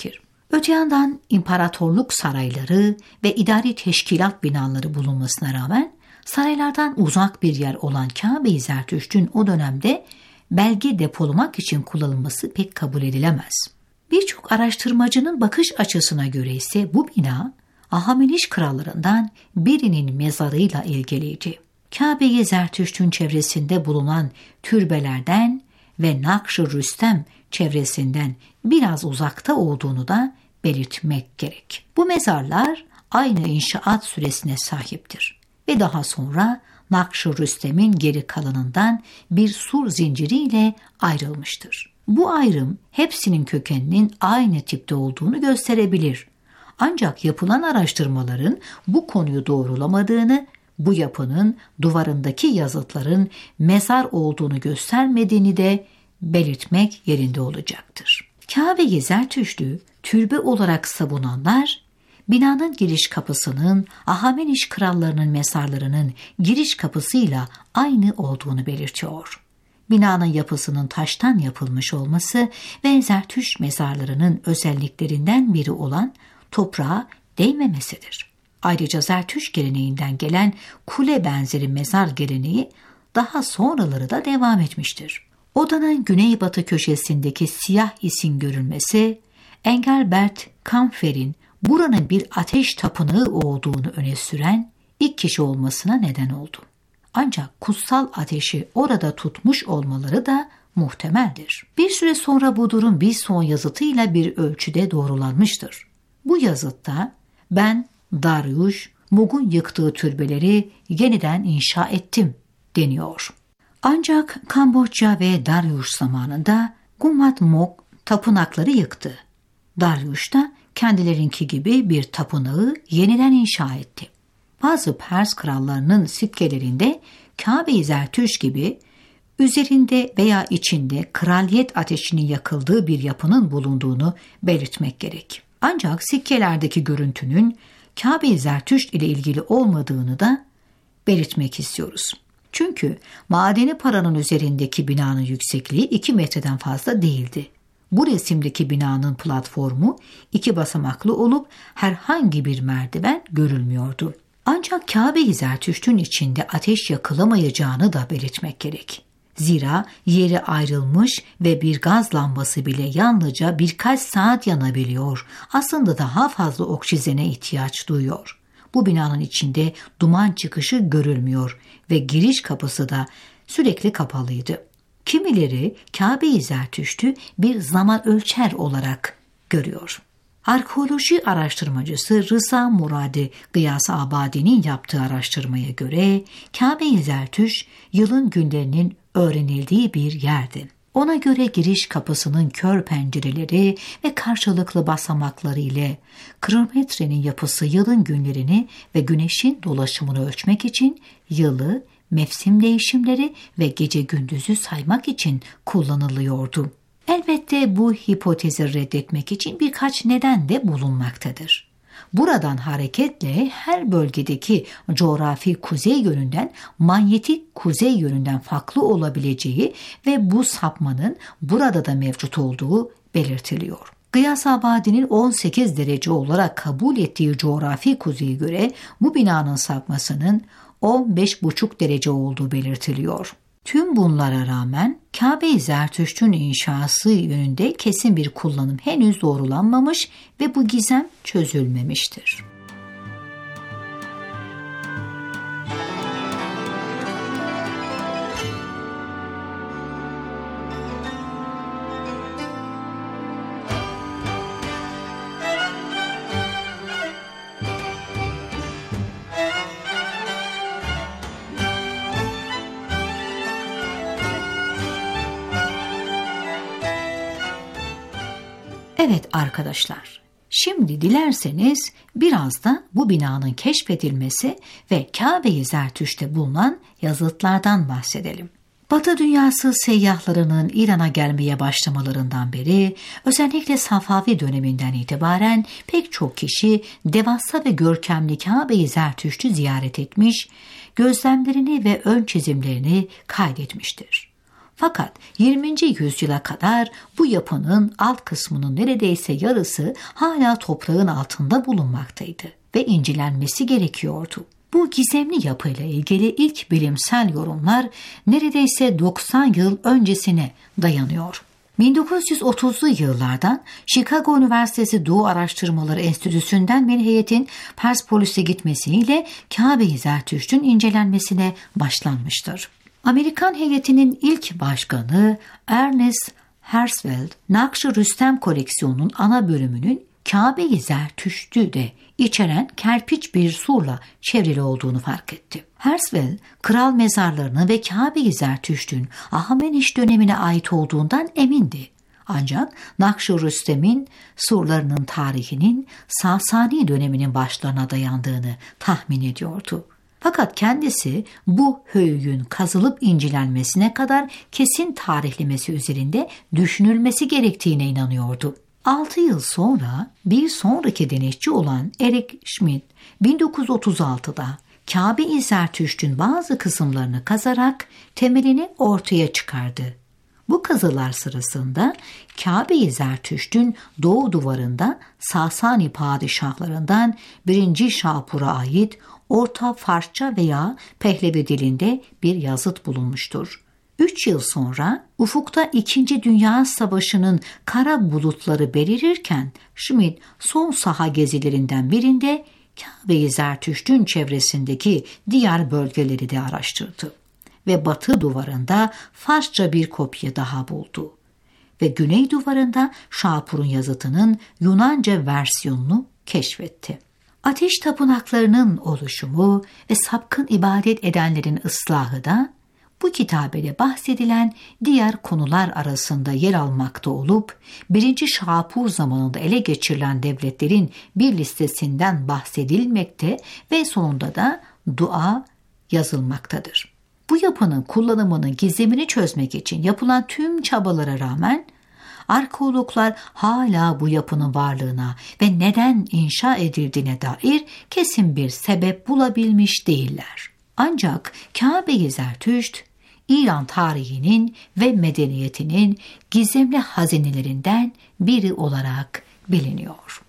S5: Öte yandan imparatorluk sarayları ve idari teşkilat binaları bulunmasına rağmen saraylardan uzak bir yer olan Kabe-i Zertüşt'ün o dönemde belge depolamak için kullanılması pek kabul edilemez. Birçok araştırmacının bakış açısına göre ise bu bina Ahameniş krallarından birinin mezarıyla ilgiliydi. Kabe-i Zertüşt'ün çevresinde bulunan türbelerden ve Nakş-ı Rüstem çevresinden biraz uzakta olduğunu da belirtmek gerek. Bu mezarlar aynı inşaat süresine sahiptir ve daha sonra Nakş-ı Rüstem'in geri kalanından bir sur zinciriyle ayrılmıştır. Bu ayrım hepsinin kökeninin aynı tipte olduğunu gösterebilir. Ancak yapılan araştırmaların bu konuyu doğrulamadığını, bu yapının duvarındaki yazıtların mezar olduğunu göstermediğini de belirtmek yerinde olacaktır. Kabe-i Zertüşt'ü türbe olarak savunanlar, binanın giriş kapısının Ahameniş krallarının mezarlarının giriş kapısıyla aynı olduğunu belirtiyor. Binanın yapısının taştan yapılmış olması ve Zertüşt mezarlarının özelliklerinden biri olan toprağa değmemesidir. Ayrıca Zertüşt geleneğinden gelen kule benzeri mezar geleneği daha sonraları da devam etmiştir. Odanın güneybatı köşesindeki siyah isin görülmesi, Engelbert Kampfer'in buranın bir ateş tapınağı olduğunu öne süren ilk kişi olmasına neden oldu. Ancak kutsal ateşi orada tutmuş olmaları da muhtemeldir. Bir süre sonra bu durum bir son yazıtıyla bir ölçüde doğrulanmıştır. Bu yazıtta ben Dariuş, Mog'un yıktığı türbeleri yeniden inşa ettim deniyor. Ancak Kamboçya ve Dariuş zamanında Gumat Mog tapınakları yıktı. Dariuş da kendilerinki gibi bir tapınağı yeniden inşa etti. Bazı Pers krallarının sikkelerinde Kabe-i Zertüşt gibi üzerinde veya içinde kraliyet ateşinin yakıldığı bir yapının bulunduğunu belirtmek gerek. Ancak sikkelerdeki görüntünün Kabe-i Zertüşt ile ilgili olmadığını da belirtmek istiyoruz. Çünkü madeni paranın üzerindeki binanın yüksekliği iki metreden fazla değildi. Bu resimdeki binanın platformu iki basamaklı olup herhangi bir merdiven görülmüyordu. Ancak Kabe-i Zertüşt'ün içinde ateş yakılamayacağını da belirtmek gerek. Zira yeri ayrılmış ve bir gaz lambası bile yalnızca birkaç saat yanabiliyor. Aslında daha fazla oksijene ihtiyaç duyuyor. Bu binanın içinde duman çıkışı görülmüyor ve giriş kapısı da sürekli kapalıydı. Kimileri Kabe-i Zertüşt'ü bir zaman ölçer olarak görüyor. Arkeoloji araştırmacısı Rıza Muradi Gıyas Abadi'nin yaptığı araştırmaya göre Kabe-i Zertüşt yılın günlerinin öğrenildiği bir yerdi. Ona göre giriş kapısının kör pencereleri ve karşılıklı basamakları ile kronometrenin yapısı yılın günlerini ve güneşin dolaşımını ölçmek için yılı, mevsim değişimleri ve gece gündüzü saymak için kullanılıyordu. Elbette bu hipotezi reddetmek için birkaç neden de bulunmaktadır. Buradan hareketle her bölgedeki coğrafi kuzey yönünden manyetik kuzey yönünden farklı olabileceği ve bu sapmanın burada da mevcut olduğu belirtiliyor. Gıyas Abadi'nin on sekiz derece olarak kabul ettiği coğrafi kuzeye göre bu binanın sapmasının on beş buçuk derece olduğu belirtiliyor. Tüm bunlara rağmen Kabe-i Zertüşt'ün inşası yönünde kesin bir kullanım henüz doğrulanmamış ve bu gizem çözülmemiştir. Evet arkadaşlar, şimdi dilerseniz biraz da bu binanın keşfedilmesi ve Kabe-i Zertüşt'te bulunan yazıtlardan bahsedelim. Batı dünyası seyyahlarının İran'a gelmeye başlamalarından beri, özellikle Safavi döneminden itibaren pek çok kişi devasa ve görkemli Kabe-i Zertüşt'ü ziyaret etmiş, gözlemlerini ve ön çizimlerini kaydetmiştir. Fakat yirminci yüzyıla kadar bu yapının alt kısmının neredeyse yarısı hala toprağın altında bulunmaktaydı ve incelenmesi gerekiyordu. Bu gizemli yapıyla ilgili ilk bilimsel yorumlar neredeyse doksan yıl öncesine dayanıyor. bin dokuz yüz otuzlu yıllardan Chicago Üniversitesi Doğu Araştırmaları Enstitüsü'nden bir heyetin Persepolis'e gitmesiyle Kabe-i Zertüşt'ün incelenmesine başlanmıştır. Amerikan heyetinin ilk başkanı Ernest Herzfeld, Nakş-ı Rüstem koleksiyonunun ana bölümünün Kabe-i Zertüşt'ü de içeren kerpiç bir surla çevrili olduğunu fark etti. Herzfeld, kral mezarlarını ve Kabe-i Zertüşt'ün Ahemeniş dönemine ait olduğundan emindi. Ancak Nakş-ı Rüstem'in surlarının tarihinin Sasani döneminin başlarına dayandığını tahmin ediyordu. Fakat kendisi bu höyüğün kazılıp incelenmesine kadar kesin tarihlemesi üzerinde düşünülmesi gerektiğine inanıyordu. altı yıl sonra bir sonraki denizci olan Eric Schmidt bin dokuz yüz otuz altıda Kabe-i Zertüşt'ün bazı kısımlarını kazarak temelini ortaya çıkardı. Bu kazılar sırasında Kabe-i Zertüşt'ün doğu duvarında Sasani padişahlarından birinci Şapur'a ait Orta Farsça veya Pehlevi dilinde bir yazıt bulunmuştur. Üç yıl sonra ufukta İkinci Dünya Savaşı'nın kara bulutları belirirken Schmidt son saha gezilerinden birinde Kabe-i Zertüşt'ün çevresindeki diğer bölgeleri de araştırdı ve batı duvarında Farsça bir kopya daha buldu ve güney duvarında Şapur'un yazıtının Yunanca versiyonunu keşfetti. Ateş tapınaklarının oluşumu ve sapkın ibadet edenlerin ıslahı da bu kitabede bahsedilen diğer konular arasında yer almakta olup birinci Şapur zamanında ele geçirilen devletlerin bir listesinden bahsedilmekte ve sonunda da dua yazılmaktadır. Bu yapının kullanımının gizemini çözmek için yapılan tüm çabalara rağmen arkeologlar hala bu yapının varlığına ve neden inşa edildiğine dair kesin bir sebep bulabilmiş değiller. Ancak Kabe-i Zertüşt, İran tarihinin ve medeniyetinin gizemli hazinelerinden biri olarak biliniyor.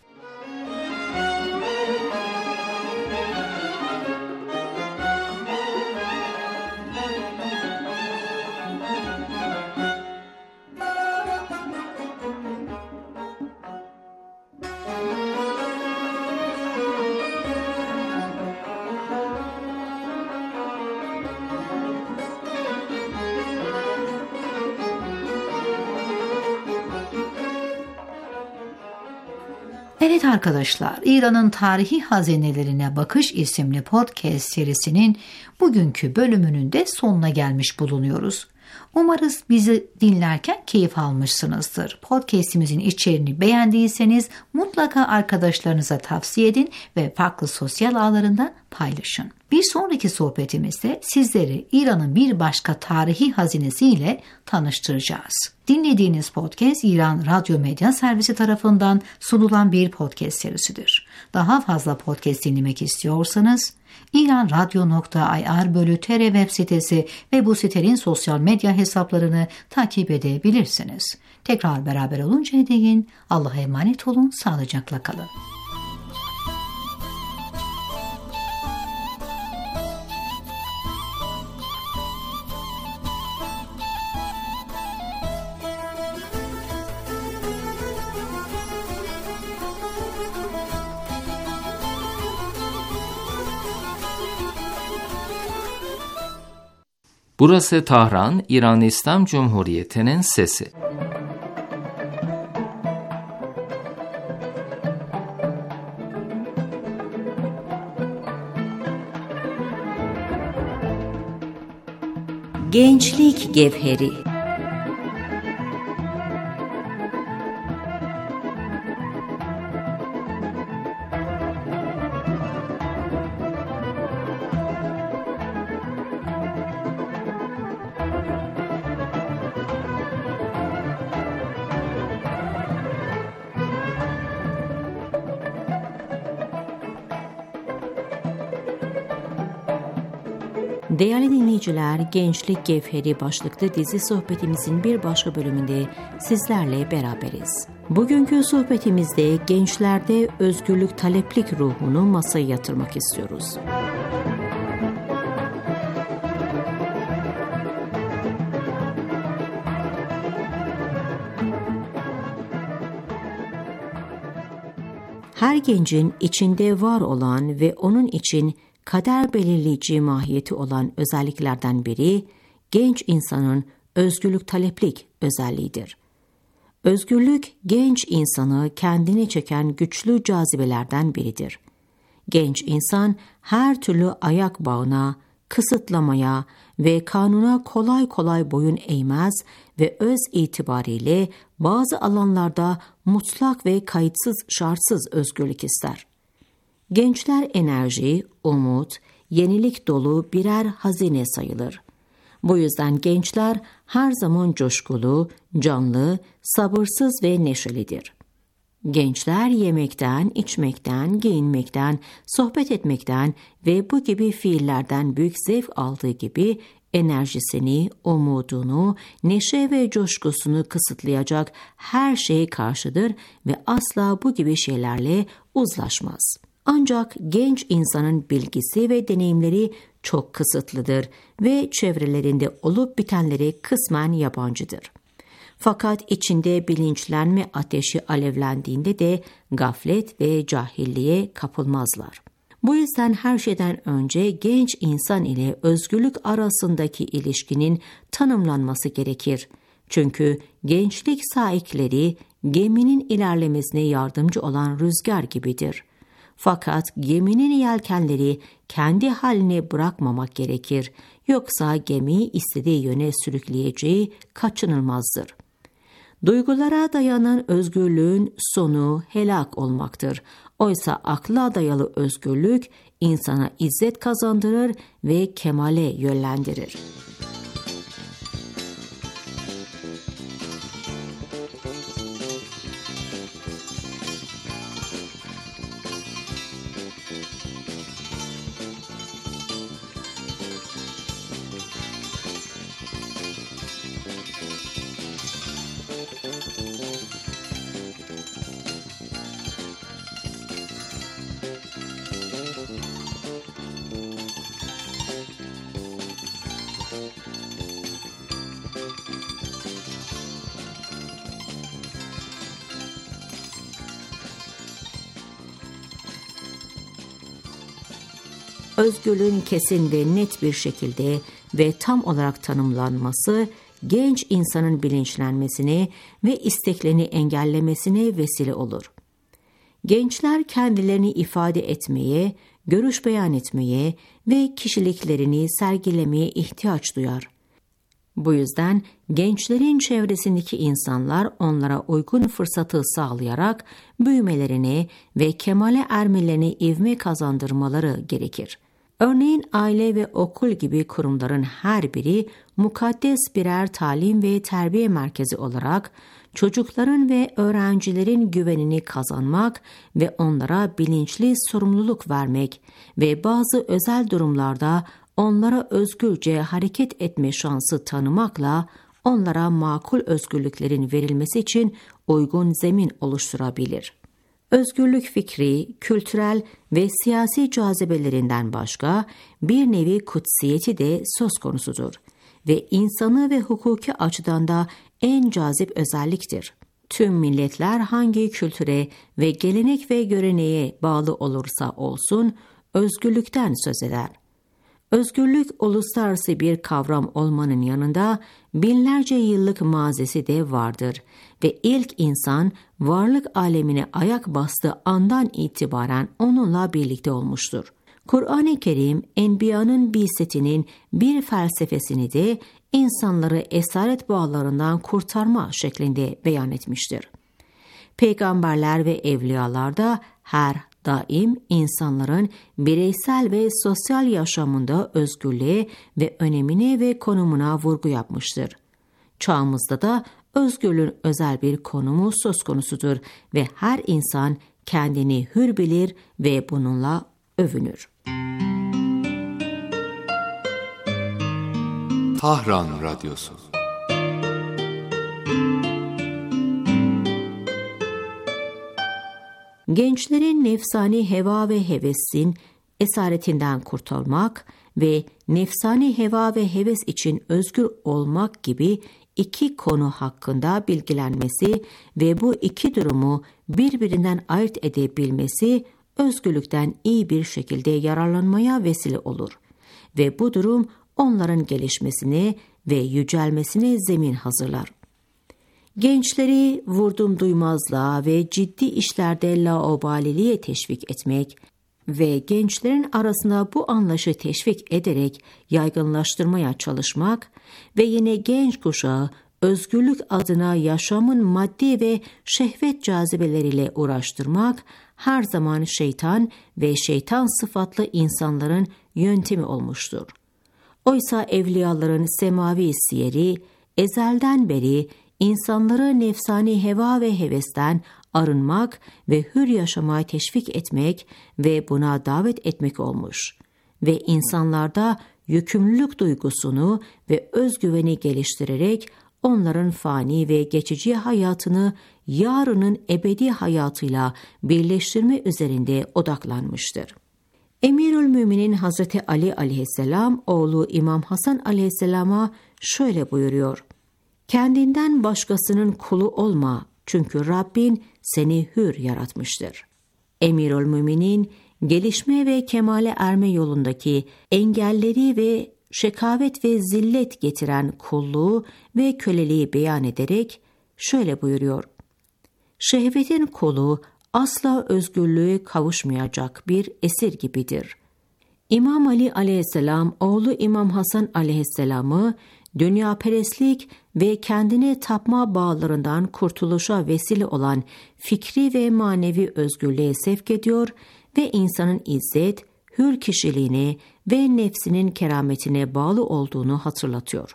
S5: Evet arkadaşlar, İran'ın Tarihi Hazinelerine Bakış isimli podcast serisinin bugünkü bölümünün de sonuna gelmiş bulunuyoruz. Umarız bizi dinlerken keyif almışsınızdır. Podcastimizin içeriğini beğendiyseniz mutlaka arkadaşlarınıza tavsiye edin ve farklı sosyal ağlarında paylaşın. Bir sonraki sohbetimizde sizleri İran'ın bir başka tarihi hazinesiyle tanıştıracağız. Dinlediğiniz podcast İran Radyo Medya Servisi tarafından sunulan bir podcast serisidir. Daha fazla podcast dinlemek istiyorsanız iranradyo nokta ir bölü tr web sitesi ve bu sitenin sosyal medya hesaplarını takip edebilirsiniz. Tekrar beraber oluncaya değin Allah'a emanet olun, sağlıcakla kalın.
S1: Burası Tahran, İran İslam Cumhuriyeti'nin sesi.
S2: Gençlik Gevheri. Değerli dinleyiciler, Gençlik Gevheri başlıklı dizi sohbetimizin bir başka bölümünde sizlerle beraberiz. Bugünkü sohbetimizde gençlerde özgürlük taleplik ruhunu masaya yatırmak istiyoruz. Her gencin içinde var olan ve onun için kader belirleyici mahiyeti olan özelliklerden biri, genç insanın özgürlük taleplik özelliğidir. Özgürlük, genç insanı kendine çeken güçlü cazibelerden biridir. Genç insan her türlü ayak bağına, kısıtlamaya ve kanuna kolay kolay boyun eğmez ve öz itibariyle bazı alanlarda mutlak ve kayıtsız şartsız özgürlük ister. Gençler enerji, umut, yenilik dolu birer hazine sayılır. Bu yüzden gençler her zaman coşkulu, canlı, sabırsız ve neşelidir. Gençler yemekten, içmekten, giyinmekten, sohbet etmekten ve bu gibi fiillerden büyük zevk aldığı gibi enerjisini, umudunu, neşe ve coşkusunu kısıtlayacak her şeye karşıdır ve asla bu gibi şeylerle uzlaşmaz. Ancak genç insanın bilgisi ve deneyimleri çok kısıtlıdır ve çevrelerinde olup bitenlere kısmen yabancıdır. Fakat içinde bilinçlenme ateşi alevlendiğinde de gaflet ve cahilliğe kapılmazlar. Bu yüzden her şeyden önce genç insan ile özgürlük arasındaki ilişkinin tanımlanması gerekir. Çünkü gençlik saikleri geminin ilerlemesine yardımcı olan rüzgar gibidir. Fakat geminin yelkenleri kendi haline bırakmamak gerekir. Yoksa gemiyi istediği yöne sürükleyeceği kaçınılmazdır. Duygulara dayanan özgürlüğün sonu helak olmaktır. Oysa akla dayalı özgürlük insana izzet kazandırır ve kemale yönlendirir. Özgürlüğün kesin ve net bir şekilde ve tam olarak tanımlanması, genç insanın bilinçlenmesine ve isteklerini engellemesine vesile olur. Gençler kendilerini ifade etmeye, görüş beyan etmeye ve kişiliklerini sergilemeye ihtiyaç duyar. Bu yüzden gençlerin çevresindeki insanlar onlara uygun fırsatı sağlayarak büyümelerine ve kemale ermelerine ivme kazandırmaları gerekir. Örneğin aile ve okul gibi kurumların her biri mukaddes birer talim ve terbiye merkezi olarak çocukların ve öğrencilerin güvenini kazanmak ve onlara bilinçli sorumluluk vermek ve bazı özel durumlarda onlara özgürce hareket etme şansı tanımakla onlara makul özgürlüklerin verilmesi için uygun zemin oluşturabilir. Özgürlük fikri, kültürel ve siyasi cazibelerinden başka bir nevi kutsiyeti de söz konusudur ve insanı ve hukuki açıdan da en cazip özelliktir. Tüm milletler hangi kültüre ve gelenek ve göreneğe bağlı olursa olsun özgürlükten söz eder. Özgürlük uluslararası bir kavram olmanın yanında binlerce yıllık mazisi de vardır ve ilk insan varlık alemine ayak bastığı andan itibaren onunla birlikte olmuştur. Kur'an-ı Kerim, Enbiya'nın bi'setinin bir felsefesini de insanları esaret bağlarından kurtarma şeklinde beyan etmiştir. Peygamberler ve evliyalar da her daim insanların bireysel ve sosyal yaşamında özgürlüğe ve önemine ve konumuna vurgu yapmıştır. Çağımızda da özgürlüğün özel bir konumu söz konusudur ve her insan kendini hür bilir ve bununla övünür.
S6: Tahran Radyosu.
S2: Gençlerin nefsani heva ve hevesin esaretinden kurtulmak ve nefsani heva ve heves için özgür olmak gibi iki konu hakkında bilgilenmesi ve bu iki durumu birbirinden ayırt edebilmesi özgürlükten iyi bir şekilde yararlanmaya vesile olur ve bu durum onların gelişmesine ve yücelmesine zemin hazırlar. Gençleri vurdum duymazlığa ve ciddi işlerde laobaliliğe teşvik etmek ve gençlerin arasında bu anlayışı teşvik ederek yaygınlaştırmaya çalışmak ve yine genç kuşağı özgürlük adına yaşamın maddi ve şehvet cazibeleriyle uğraştırmak her zaman şeytan ve şeytan sıfatlı insanların yöntemi olmuştur. Oysa evliyaların semavi siyeri ezelden beri insanları nefsani heva ve hevesten arınmak ve hür yaşamaya teşvik etmek ve buna davet etmek olmuş ve insanlarda yükümlülük duygusunu ve özgüveni geliştirerek onların fani ve geçici hayatını yarının ebedi hayatıyla birleştirme üzerinde odaklanmıştır. Emirülmüminin Hazreti Ali aleyhisselam oğlu İmam Hasan aleyhisselama şöyle buyuruyor: "Kendinden başkasının kulu olma, çünkü Rabbin seni hür yaratmıştır." Emirülmüminin gelişme ve kemale erme yolundaki engelleri ve şekavet ve zillet getiren kulluğu ve köleliği beyan ederek şöyle buyuruyor: "Şehvetin kulu asla özgürlüğe kavuşmayacak bir esir gibidir." İmam Ali aleyhisselam oğlu İmam Hasan aleyhisselamı dünyaperestlik ve kendine tapma bağlarından kurtuluşa vesile olan fikri ve manevi özgürlüğe sevk ediyor ve insanın izzet, hür kişiliğine ve nefsinin kerametine bağlı olduğunu hatırlatıyor.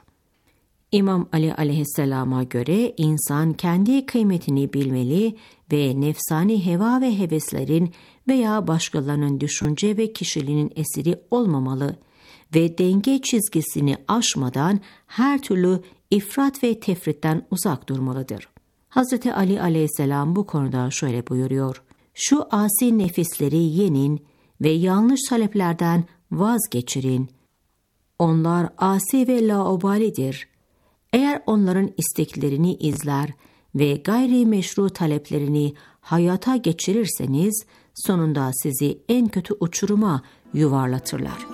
S2: İmam Ali aleyhisselama göre insan kendi kıymetini bilmeli ve nefsani heva ve heveslerin veya başkalarının düşünce ve kişiliğinin esiri olmamalı ve denge çizgisini aşmadan her türlü ifrat ve tefritten uzak durmalıdır. Hazreti Ali aleyhisselam bu konuda şöyle buyuruyor: "Şu asi nefisleri yenin ve yanlış taleplerden vazgeçirin. Onlar asi ve laubalidir. Eğer onların isteklerini izler ve gayri meşru taleplerini hayata geçirirseniz sonunda sizi en kötü uçuruma yuvarlatırlar."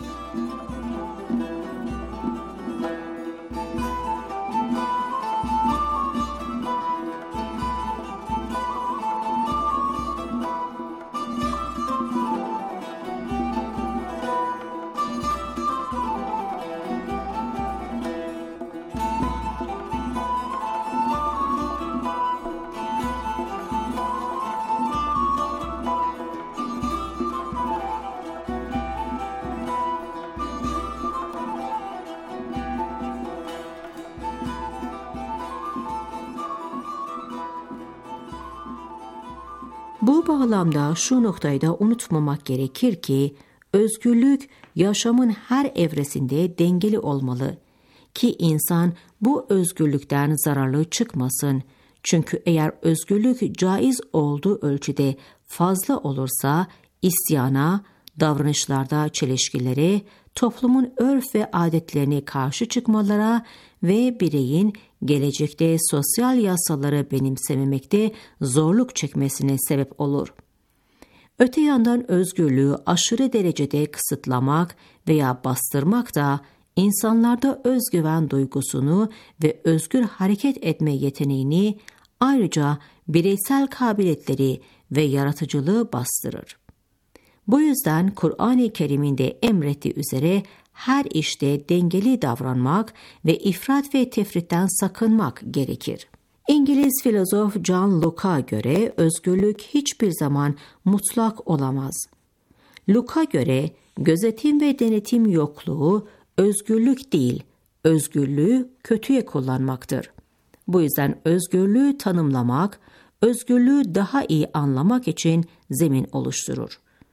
S2: Bu bağlamda şu noktayı da unutmamak gerekir ki özgürlük yaşamın her evresinde dengeli olmalı ki insan bu özgürlükten zararlı çıkmasın. Çünkü eğer özgürlük caiz olduğu ölçüde fazla olursa isyana, davranışlarda çelişkilere, toplumun örf ve adetlerine karşı çıkmalara ve bireyin gelecekte sosyal yasaları benimsememekte zorluk çekmesine sebep olur. Öte yandan özgürlüğü aşırı derecede kısıtlamak veya bastırmak da insanlarda özgüven duygusunu ve özgür hareket etme yeteneğini, ayrıca bireysel kabiliyetleri ve yaratıcılığı bastırır. Bu yüzden Kur'an-ı Kerim'inde emrettiği üzere her işte dengeli davranmak ve ifrat ve tefritten sakınmak gerekir. İngiliz filozof John Locke'a göre özgürlük hiçbir zaman mutlak olamaz. Locke'a göre gözetim ve denetim yokluğu özgürlük değil, özgürlüğü kötüye kullanmaktır. Bu yüzden özgürlüğü tanımlamak, özgürlüğü daha iyi anlamak için zemin oluşturur.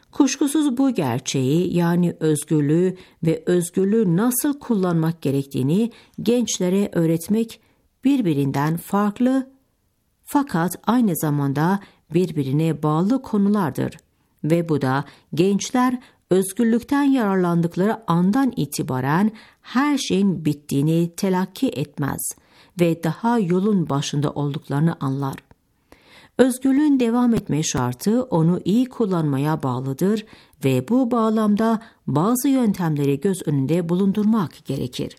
S2: Kuşkusuz bu gerçeği, yani özgürlüğü ve özgürlüğü nasıl kullanmak gerektiğini gençlere öğretmek birbirinden farklı fakat aynı zamanda birbirine bağlı konulardır. Ve bu da gençler özgürlükten yararlandıkları andan itibaren her şeyin bittiğini telakki etmez ve daha yolun başında olduklarını anlar. Özgürlüğün devam etme şartı onu iyi kullanmaya bağlıdır ve bu bağlamda bazı yöntemleri göz önünde bulundurmak gerekir.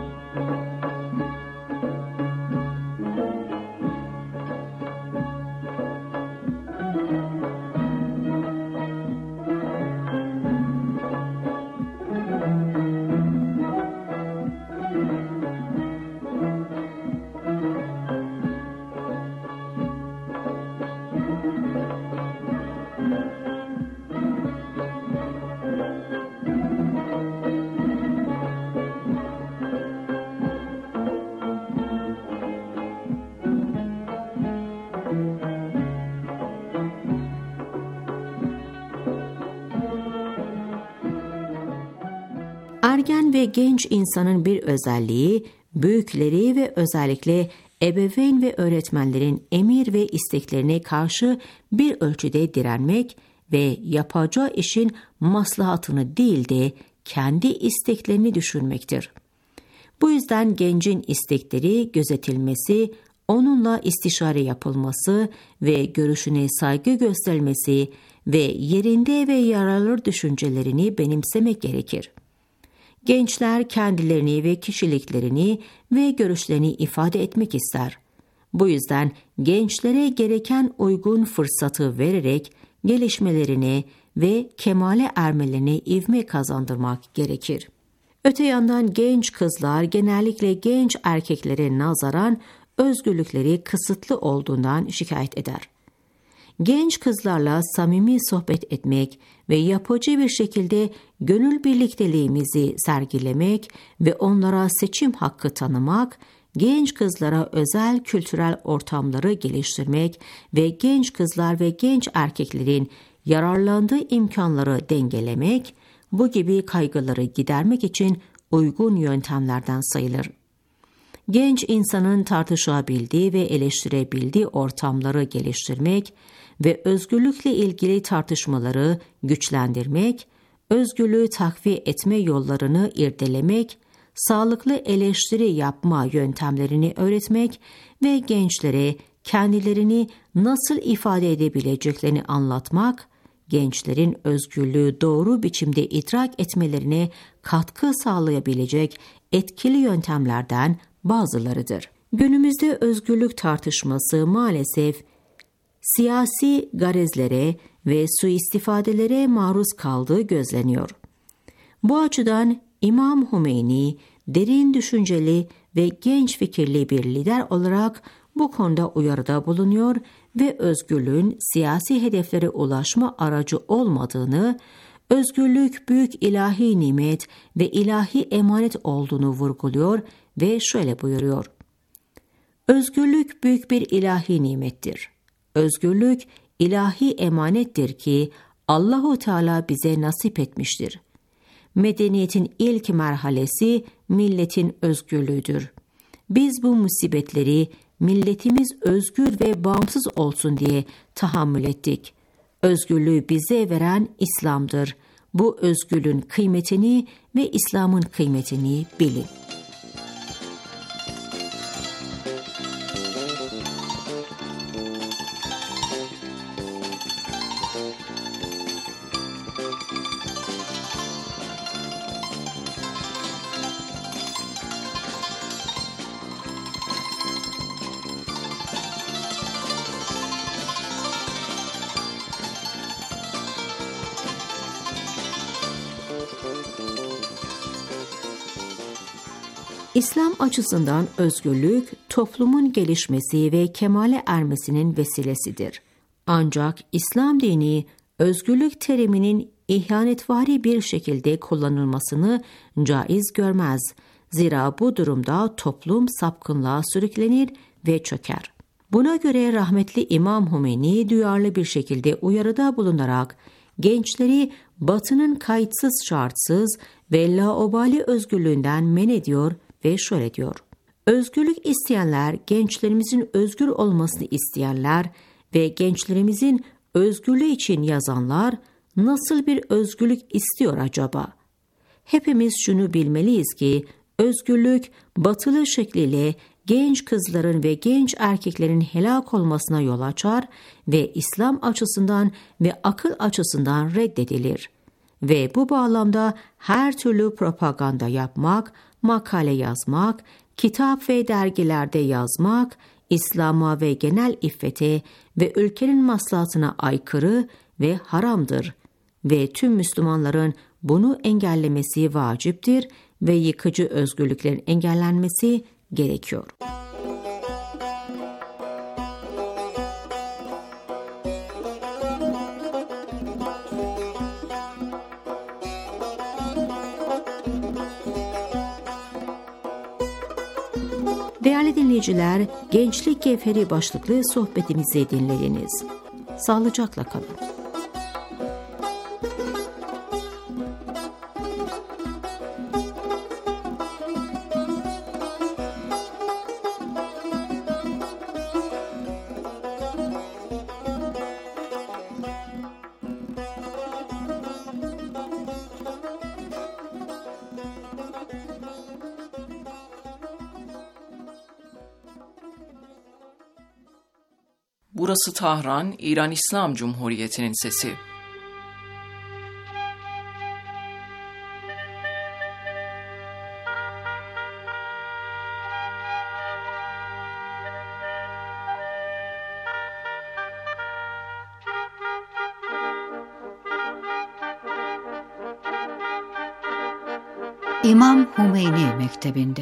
S2: Ergen ve genç insanın bir özelliği, büyükleri ve özellikle ebeveyn ve öğretmenlerin emir ve isteklerine karşı bir ölçüde direnmek ve yapacağı işin maslahatını değil de kendi isteklerini düşünmektir. Bu yüzden gencin istekleri gözetilmesi, onunla istişare yapılması ve görüşüne saygı gösterilmesi ve yerinde ve yararlı düşüncelerini benimsemek gerekir. Gençler kendilerini ve kişiliklerini ve görüşlerini ifade etmek ister. Bu yüzden gençlere gereken uygun fırsatı vererek gelişmelerine ve kemale ermelerine ivme kazandırmak gerekir. Öte yandan genç kızlar genellikle genç erkeklere nazaran özgürlükleri kısıtlı olduğundan şikayet eder. Genç kızlarla samimi sohbet etmek ve yapıcı bir şekilde gönül birlikteliğimizi sergilemek ve onlara seçim hakkı tanımak, genç kızlara özel kültürel ortamları geliştirmek ve genç kızlar ve genç erkeklerin yararlandığı imkanları dengelemek, bu gibi kaygıları gidermek için uygun yöntemlerden sayılır. Genç insanın tartışabildiği ve eleştirebildiği ortamları geliştirmek ve özgürlükle ilgili tartışmaları güçlendirmek, özgürlüğü takviye etme yollarını irdelemek, sağlıklı eleştiri yapma yöntemlerini öğretmek ve gençlere kendilerini nasıl ifade edebileceklerini anlatmak, gençlerin özgürlüğü doğru biçimde idrak etmelerine katkı sağlayabilecek etkili yöntemlerden bazılarıdır. Günümüzde özgürlük tartışması maalesef siyasi garezlere ve suistifadelere maruz kaldığı gözleniyor. Bu açıdan İmam Hümeyni derin düşünceli ve genç fikirli bir lider olarak bu konuda uyarıda bulunuyor ve özgürlüğün siyasi hedeflere ulaşma aracı olmadığını, özgürlük büyük ilahi nimet ve ilahi emanet olduğunu vurguluyor ve şöyle buyuruyor: Özgürlük büyük bir ilahi nimettir. Özgürlük ilahi emanettir ki Allahu Teala bize nasip etmiştir. Medeniyetin ilk merhalesi milletin özgürlüğüdür. Biz bu musibetleri milletimiz özgür ve bağımsız olsun diye tahammül ettik. Özgürlüğü bize veren İslam'dır. Bu özgürlüğün kıymetini ve İslam'ın kıymetini bilin. İslam açısından özgürlük, toplumun gelişmesi ve kemale ermesinin vesilesidir. Ancak İslam dini, özgürlük teriminin ihanetvari bir şekilde kullanılmasını caiz görmez. Zira bu durumda toplum sapkınlığa sürüklenir ve çöker. Buna göre rahmetli İmam Hümeyni duyarlı bir şekilde uyarıda bulunarak, gençleri Batı'nın kayıtsız şartsız ve laobali özgürlüğünden men ediyor ve şöyle diyor: özgürlük isteyenler, gençlerimizin özgür olmasını isteyenler ve gençlerimizin özgürlüğü için yazanlar nasıl bir özgürlük istiyor acaba? Hepimiz şunu bilmeliyiz ki özgürlük batılı şekliyle genç kızların ve genç erkeklerin helak olmasına yol açar ve İslam açısından ve akıl açısından reddedilir. Ve bu bağlamda her türlü propaganda yapmak, makale yazmak, kitap ve dergilerde yazmak, İslam'a ve genel iffete ve ülkenin maslahatına aykırı ve haramdır ve tüm Müslümanların bunu engellemesi vaciptir ve yıkıcı özgürlüklerin engellenmesi gerekiyor. Değerli dinleyiciler, Gençlik Cevheri başlıklı sohbetimizi dinlediniz. Sağlıcakla kalın.
S4: Burası Tahran, İran İslam Cumhuriyeti'nin sesi.
S5: İmam Hümeyni Mektebi'nde.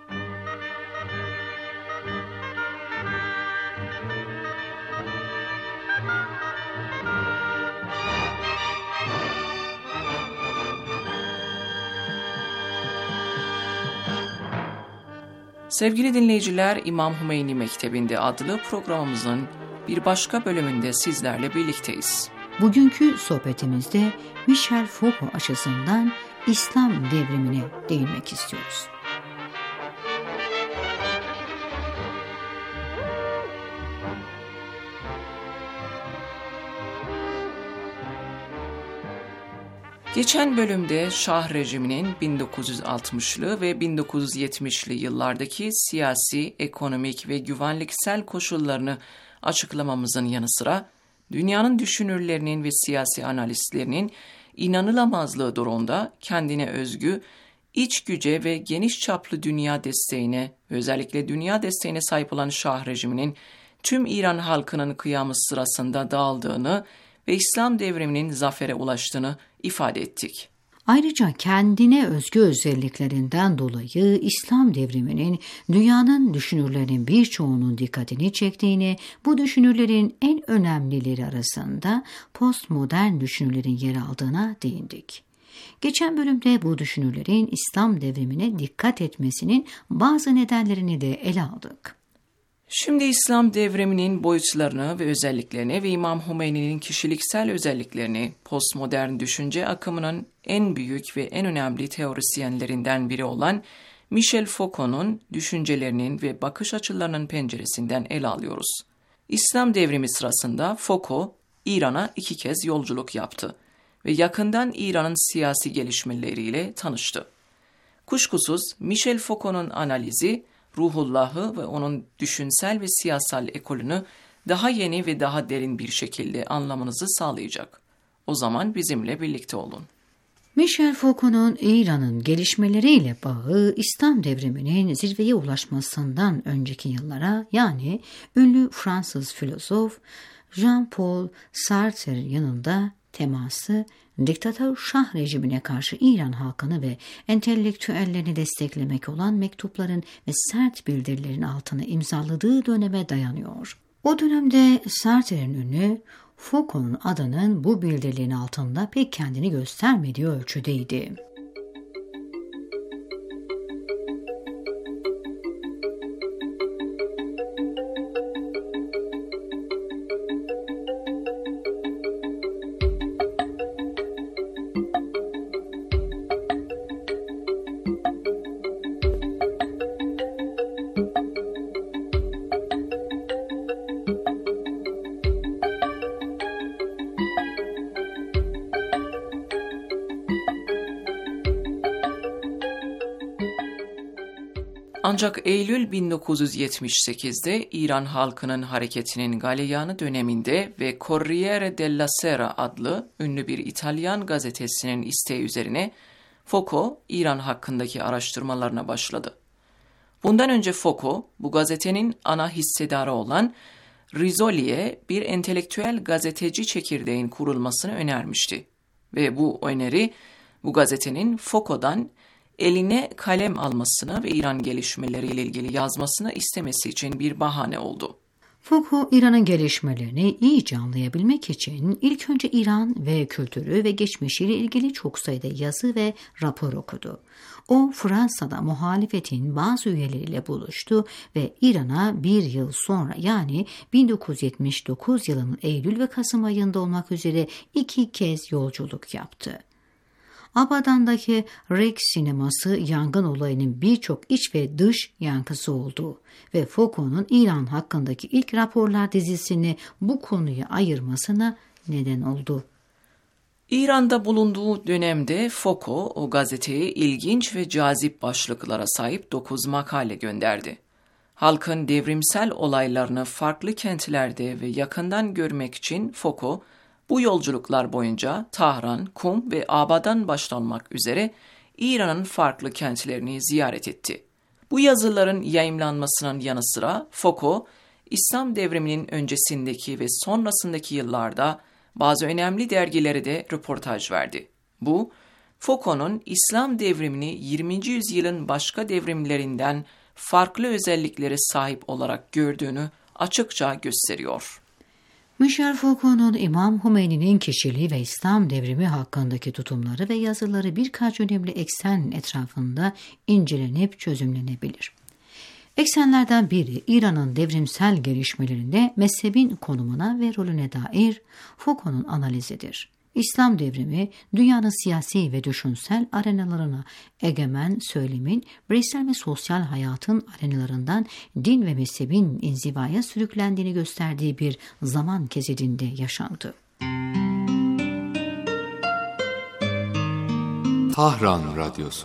S4: Sevgili dinleyiciler, İmam Hümeyni Mektebi'nde adlı programımızın bir başka bölümünde sizlerle birlikteyiz.
S5: Bugünkü sohbetimizde Michel Foucault açısından İslam devrimine değinmek istiyoruz.
S4: Geçen bölümde Şah rejiminin bin dokuz yüz altmışlı ve bin dokuz yüz yetmişli yıllardaki siyasi, ekonomik ve güvenliksel koşullarını açıklamamızın yanı sıra dünyanın düşünürlerinin ve siyasi analistlerinin inanılamazlığı durumunda kendine özgü, iç güce ve geniş çaplı dünya desteğine, özellikle dünya desteğine sahip olan Şah rejiminin tüm İran halkının kıyamı sırasında dağıldığını ve İslam devriminin zafere ulaştığını ifade ettik.
S5: Ayrıca kendine özgü özelliklerinden dolayı İslam devriminin dünyanın düşünürlerinin birçoğunun dikkatini çektiğini, bu düşünürlerin en önemlileri arasında postmodern düşünürlerin yer aldığına değindik. Geçen bölümde bu düşünürlerin İslam devrimine dikkat etmesinin bazı nedenlerini de ele aldık.
S4: Şimdi İslam devriminin boyutlarını ve özelliklerini ve İmam Hümeyni'nin kişiliksel özelliklerini postmodern düşünce akımının en büyük ve en önemli teorisyenlerinden biri olan Michel Foucault'un düşüncelerinin ve bakış açılarının penceresinden ele alıyoruz. İslam devrimi sırasında Foucault, İran'a iki kez yolculuk yaptı ve yakından İran'ın siyasi gelişmeleriyle tanıştı. Kuşkusuz Michel Foucault'un analizi, Ruhullah'ı ve onun düşünsel ve siyasal ekolünü daha yeni ve daha derin bir şekilde anlamanızı sağlayacak. O zaman bizimle birlikte olun.
S5: Michel Foucault'un İran'ın gelişmeleriyle bağı İslam devriminin zirveye ulaşmasından önceki yıllara, yani ünlü Fransız filozof Jean-Paul Sartre'nin yanında teması, diktatör Şah rejimine karşı İran halkını ve entelektüellerini desteklemek olan mektupların ve sert bildirilerin altını imzaladığı döneme dayanıyor. O dönemde Sartre'nin ünü, Foucault'un adının bu bildirilerin altında pek kendini göstermediği ölçüdeydi.
S4: Ancak Eylül bin dokuz yüz yetmiş sekizde İran halkının hareketinin galeyanı döneminde ve Corriere della Sera adlı ünlü bir İtalyan gazetesinin isteği üzerine Foucault, İran hakkındaki araştırmalarına başladı. Bundan önce Foucault, bu gazetenin ana hissedarı olan Rizzoli'ye bir entelektüel gazeteci çekirdeğin kurulmasını önermişti. Ve bu öneri, bu gazetenin Foucault'dan eline kalem almasını ve İran gelişmeleriyle ilgili yazmasını istemesi için bir bahane oldu.
S5: Foucault, İran'ın gelişmelerini iyice anlayabilmek için ilk önce İran ve kültürü ve geçmişiyle ilgili çok sayıda yazı ve rapor okudu. O, Fransa'da muhalefetin bazı üyeleriyle buluştu ve İran'a bir yıl sonra, yani bin dokuz yüz yetmiş dokuz yılının Eylül ve Kasım ayında olmak üzere iki kez yolculuk yaptı. Abadan'daki Rex sineması yangın olayının birçok iç ve dış yankısı oldu ve Foucault'un İran hakkındaki ilk raporlar dizisini bu konuya ayırmasına neden oldu.
S4: İran'da bulunduğu dönemde Foucault o gazeteye ilginç ve cazip başlıklara sahip dokuz makale gönderdi. Halkın devrimsel olaylarını farklı kentlerde ve yakından görmek için Foucault, bu yolculuklar boyunca Tahran, Kum ve Abadan başlanmak üzere İran'ın farklı kentlerini ziyaret etti. Bu yazıların yayımlanmasının yanı sıra Foucault, İslam devriminin öncesindeki ve sonrasındaki yıllarda bazı önemli dergilere de röportaj verdi. Bu, Foucault'un İslam devrimini yirminci yüzyılın başka devrimlerinden farklı özelliklere sahip olarak gördüğünü açıkça gösteriyor.
S5: Michel Foucault'un İmam Hümeyni'nin kişiliği ve İslam devrimi hakkındaki tutumları ve yazıları birkaç önemli eksen etrafında incelenip çözümlenebilir. Eksenlerden biri İran'ın devrimsel gelişmelerinde mezhebin konumuna ve rolüne dair Foucault'un analizidir. İslam devrimi, dünyanın siyasi ve düşünsel arenalarına egemen söylemin, bireysel ve sosyal hayatın arenalarından din ve mezhebin inzivaya sürüklendiğini gösterdiği bir zaman kesidinde yaşandı.
S6: Tahran Radyosu.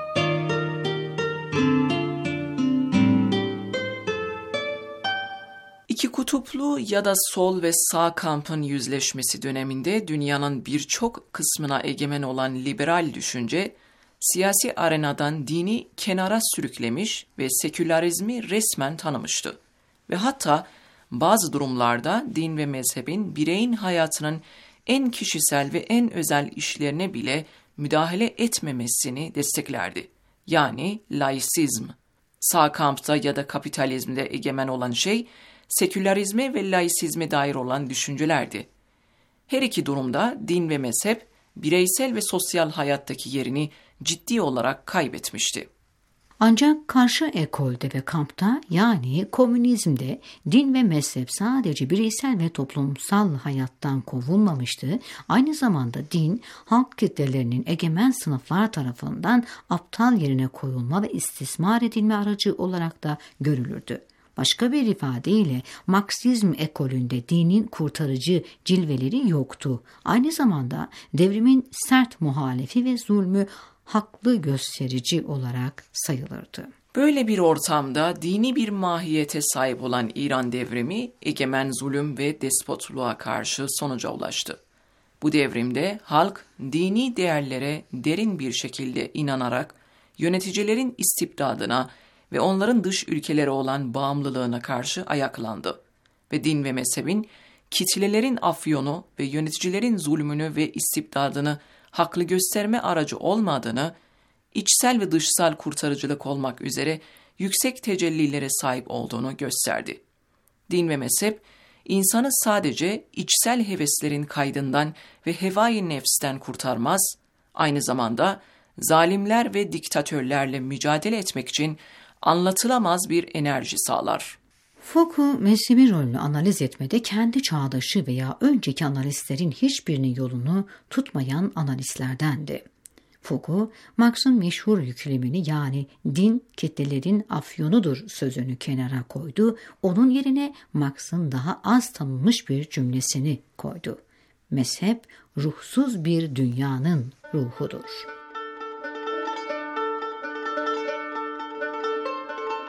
S4: İki kutuplu ya da sol ve sağ kampın yüzleşmesi döneminde dünyanın birçok kısmına egemen olan liberal düşünce, siyasi arenadan dini kenara sürüklemiş ve sekülerizmi resmen tanımıştı. Ve hatta bazı durumlarda din ve mezhebin bireyin hayatının en kişisel ve en özel işlerine bile müdahale etmemesini desteklerdi. Yani laisizm. Sağ kampta ya da kapitalizmde egemen olan şey, sekülerizme ve laisizme dair olan düşüncelerdi. Her iki durumda din ve mezhep, bireysel ve sosyal hayattaki yerini ciddi olarak kaybetmişti.
S5: Ancak karşı ekolde ve kampta, yani komünizmde, din ve mezhep sadece bireysel ve toplumsal hayattan kovulmamıştı, aynı zamanda din, halk kitlelerinin egemen sınıflar tarafından aptal yerine koyulma ve istismar edilme aracı olarak da görülürdü. Başka bir ifadeyle Marksizm ekolünde dinin kurtarıcı cilveleri yoktu. Aynı zamanda devrimin sert muhalefi ve zulmü haklı gösterici olarak sayılırdı.
S4: Böyle bir ortamda dini bir mahiyete sahip olan İran devrimi egemen zulüm ve despotluğa karşı sonuca ulaştı. Bu devrimde halk dini değerlere derin bir şekilde inanarak yöneticilerin istibdadına ve onların dış ülkelere olan bağımlılığına karşı ayaklandı ve din ve mezhebin kitlelerin afyonu ve yöneticilerin zulmünü ve istibdadını haklı gösterme aracı olmadığını, içsel ve dışsal kurtarıcılık olmak üzere yüksek tecellilere sahip olduğunu gösterdi. Din ve mezhep, insanı sadece içsel heveslerin kaydından ve hevai nefsten kurtarmaz, aynı zamanda zalimler ve diktatörlerle mücadele etmek için anlatılamaz bir enerji sağlar.
S5: Foucault, mezhebin rolünü analiz etmede kendi çağdaşı veya önceki analistlerin hiçbirinin yolunu tutmayan analistlerdendi. Foucault, Marx'ın meşhur yüklemini, yani din kitlelerin afyonudur sözünü kenara koydu, onun yerine Marx'ın daha az tanınmış bir cümlesini koydu. Mezhep, ruhsuz bir dünyanın ruhudur.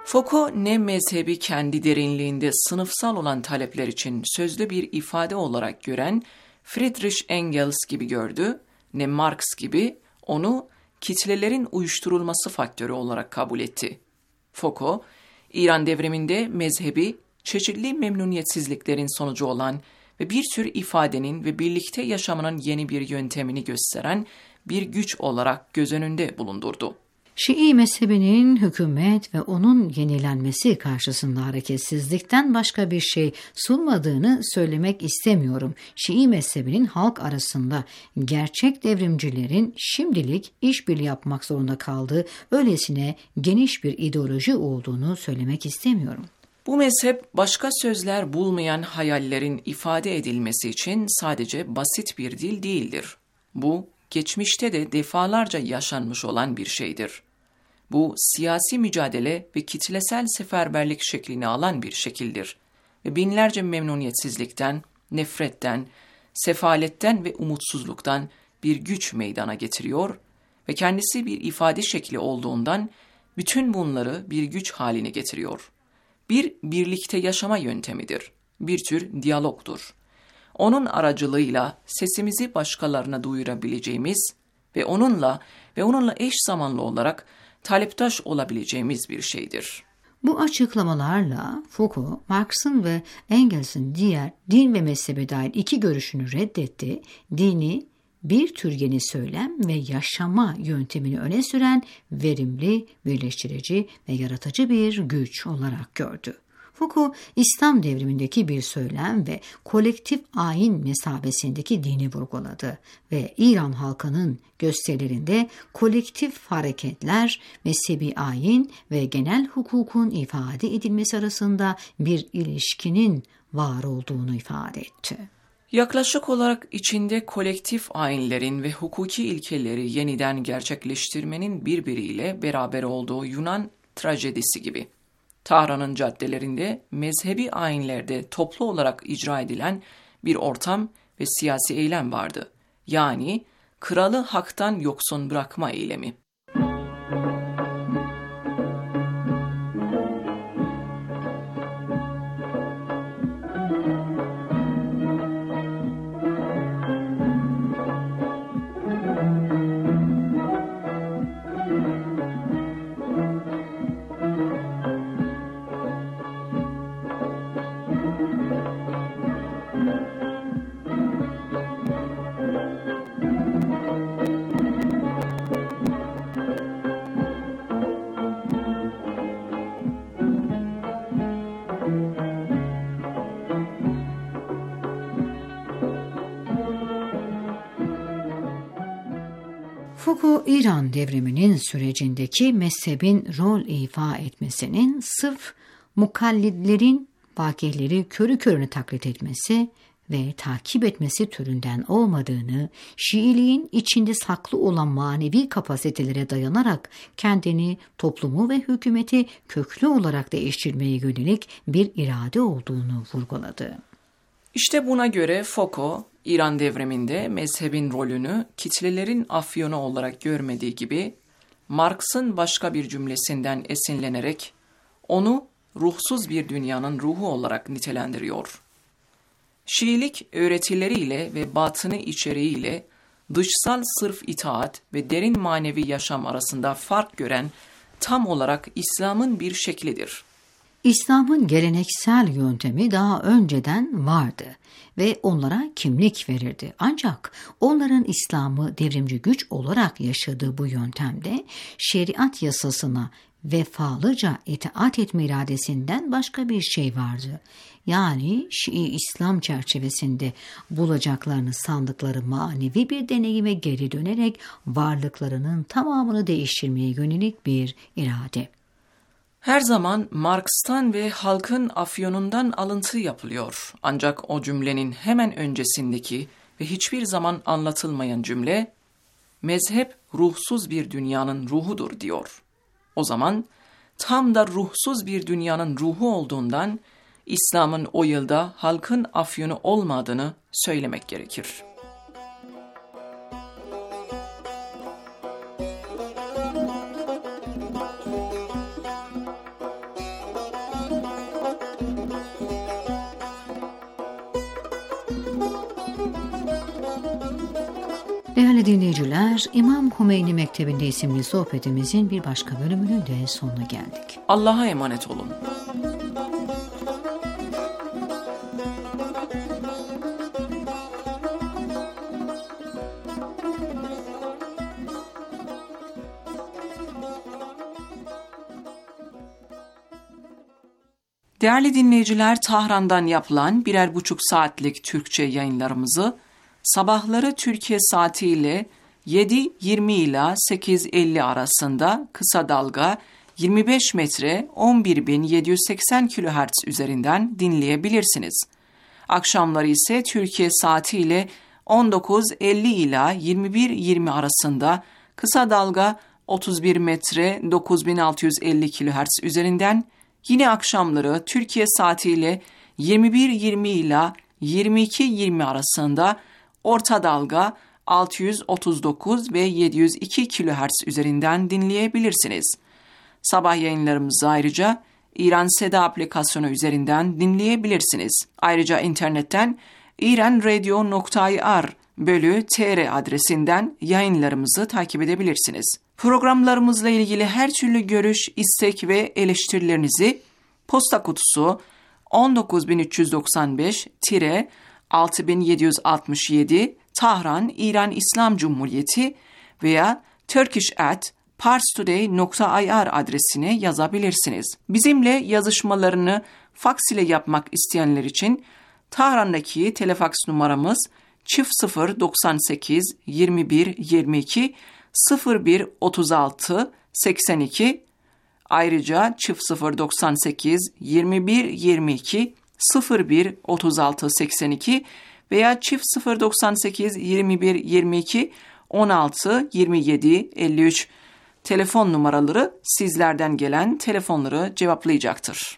S4: Foucault ne mezhebi kendi derinliğinde sınıfsal olan talepler için sözlü bir ifade olarak gören Friedrich Engels gibi gördü, ne Marx gibi onu kitlelerin uyuşturulması faktörü olarak kabul etti. Foucault, İran devriminde mezhebi çeşitli memnuniyetsizliklerin sonucu olan ve bir tür ifadenin ve birlikte yaşamının yeni bir yöntemini gösteren bir güç olarak göz önünde bulundurdu.
S5: Şii mezhebinin hükümet ve onun yenilenmesi karşısında hareketsizlikten başka bir şey sunmadığını söylemek istemiyorum. Şii mezhebinin halk arasında gerçek devrimcilerin şimdilik işbirliği yapmak zorunda kaldığı öylesine geniş bir ideoloji olduğunu söylemek istemiyorum.
S4: Bu mezhep başka sözler bulmayan hayallerin ifade edilmesi için sadece basit bir dil değildir. Bu, geçmişte de defalarca yaşanmış olan bir şeydir. Bu, siyasi mücadele ve kitlesel seferberlik şeklini alan bir şekildir ve binlerce memnuniyetsizlikten, nefretten, sefaletten ve umutsuzluktan bir güç meydana getiriyor ve kendisi bir ifade şekli olduğundan bütün bunları bir güç haline getiriyor. Bir birlikte yaşama yöntemidir, bir tür diyalogdur. Onun aracılığıyla sesimizi başkalarına duyurabileceğimiz ve onunla ve onunla eş zamanlı olarak taleptaş olabileceğimiz bir şeydir.
S5: Bu açıklamalarla Foucault, Marx'ın ve Engels'in diğer din ve mezhebe dair iki görüşünü reddetti, dini bir tür yeni söylem ve yaşama yöntemini öne süren verimli, birleştirici ve yaratıcı bir güç olarak gördü. Foucault, İslam devrimindeki bir söylem ve kolektif ayin mesabesindeki dini vurguladı ve İran halkının gösterilerinde kolektif hareketler, mezhebi ayin ve genel hukukun ifade edilmesi arasında bir ilişkinin var olduğunu ifade etti.
S4: Yaklaşık olarak içinde kolektif ayinlerin ve hukuki ilkeleri yeniden gerçekleştirmenin birbiriyle beraber olduğu Yunan trajedisi gibi. Tahran'ın caddelerinde mezhebi ayinlerde toplu olarak icra edilen bir ortam ve siyasi eylem vardı. Yani kralı haktan yoksun bırakma eylemi.
S5: Foucault, İran devriminin sürecindeki mezhebin rol ifa etmesinin sırf mukallidlerin vakihleri körü körüne taklit etmesi ve takip etmesi türünden olmadığını, Şiiliğin içinde saklı olan manevi kapasitelere dayanarak kendini, toplumu ve hükümeti köklü olarak değiştirmeye yönelik bir irade olduğunu vurguladı.
S4: İşte buna göre Foucault, İran devriminde mezhebin rolünü kitlelerin afyonu olarak görmediği gibi, Marx'ın başka bir cümlesinden esinlenerek onu ruhsuz bir dünyanın ruhu olarak nitelendiriyor. Şiilik öğretileriyle ve batını içeriğiyle dışsal sırf itaat ve derin manevi yaşam arasında fark gören tam olarak İslam'ın bir şeklidir.
S5: İslam'ın geleneksel yöntemi daha önceden vardı ve onlara kimlik verirdi. Ancak onların İslam'ı devrimci güç olarak yaşadığı bu yöntemde şeriat yasasına vefalıca itaat etme iradesinden başka bir şey vardı. Yani Şii İslam çerçevesinde bulacaklarını sandıkları manevi bir deneyime geri dönerek varlıklarının tamamını değiştirmeye yönelik bir irade.
S4: Her zaman Marx'tan ve halkın afyonundan alıntı yapılıyor. Ancak o cümlenin hemen öncesindeki ve hiçbir zaman anlatılmayan cümle, mezhep ruhsuz bir dünyanın ruhudur diyor. O zaman tam da ruhsuz bir dünyanın ruhu olduğundan İslam'ın o yılda halkın afyonu olmadığını söylemek gerekir.
S5: Değerli dinleyiciler, İmam Hümeyni Mektebi'nde isimli sohbetimizin bir başka bölümünün de sonuna geldik.
S4: Allah'a emanet olun. Değerli dinleyiciler, Tahran'dan yapılan birer buçuk saatlik Türkçe yayınlarımızı sabahları Türkiye saatiyle yedi yirmi ila sekiz elli arasında kısa dalga yirmi beş metre on bir bin yedi yüz seksen kilohertz üzerinden dinleyebilirsiniz. Akşamları ise Türkiye saatiyle on dokuz elli ila yirmi bir yirmi arasında kısa dalga otuz bir metre dokuz bin altı yüz elli kilohertz üzerinden, yine akşamları Türkiye saatiyle yirmi bir yirmi ila yirmi iki yirmi arasında orta dalga altı yüz otuz dokuz ve yedi yüz iki kilohertz üzerinden dinleyebilirsiniz. Sabah yayınlarımızı ayrıca İran Seda aplikasyonu üzerinden dinleyebilirsiniz. Ayrıca internetten iranradio nokta ir bölü tr adresinden yayınlarımızı takip edebilirsiniz. Programlarımızla ilgili her türlü görüş, istek ve eleştirilerinizi posta kutusu on dokuz bin üç yüz doksan beş altı bin yedi yüz altmış yedi Tahran, İran İslam Cumhuriyeti veya turkish at parstoday nokta ir adresine yazabilirsiniz. Bizimle yazışmalarını faks ile yapmak isteyenler için Tahran'daki telefaks numaramız çift sıfır doksan sekiz yirmi bir yirmi iki sıfır bir otuz altı seksen iki, ayrıca çift sıfır doksan sekiz yirmi bir yirmi iki sıfır bir otuz altı seksen iki veya çift sıfır doksan sekiz yirmi bir yirmi iki on altı yirmi yedi elli üç telefon numaraları sizlerden gelen telefonları cevaplayacaktır.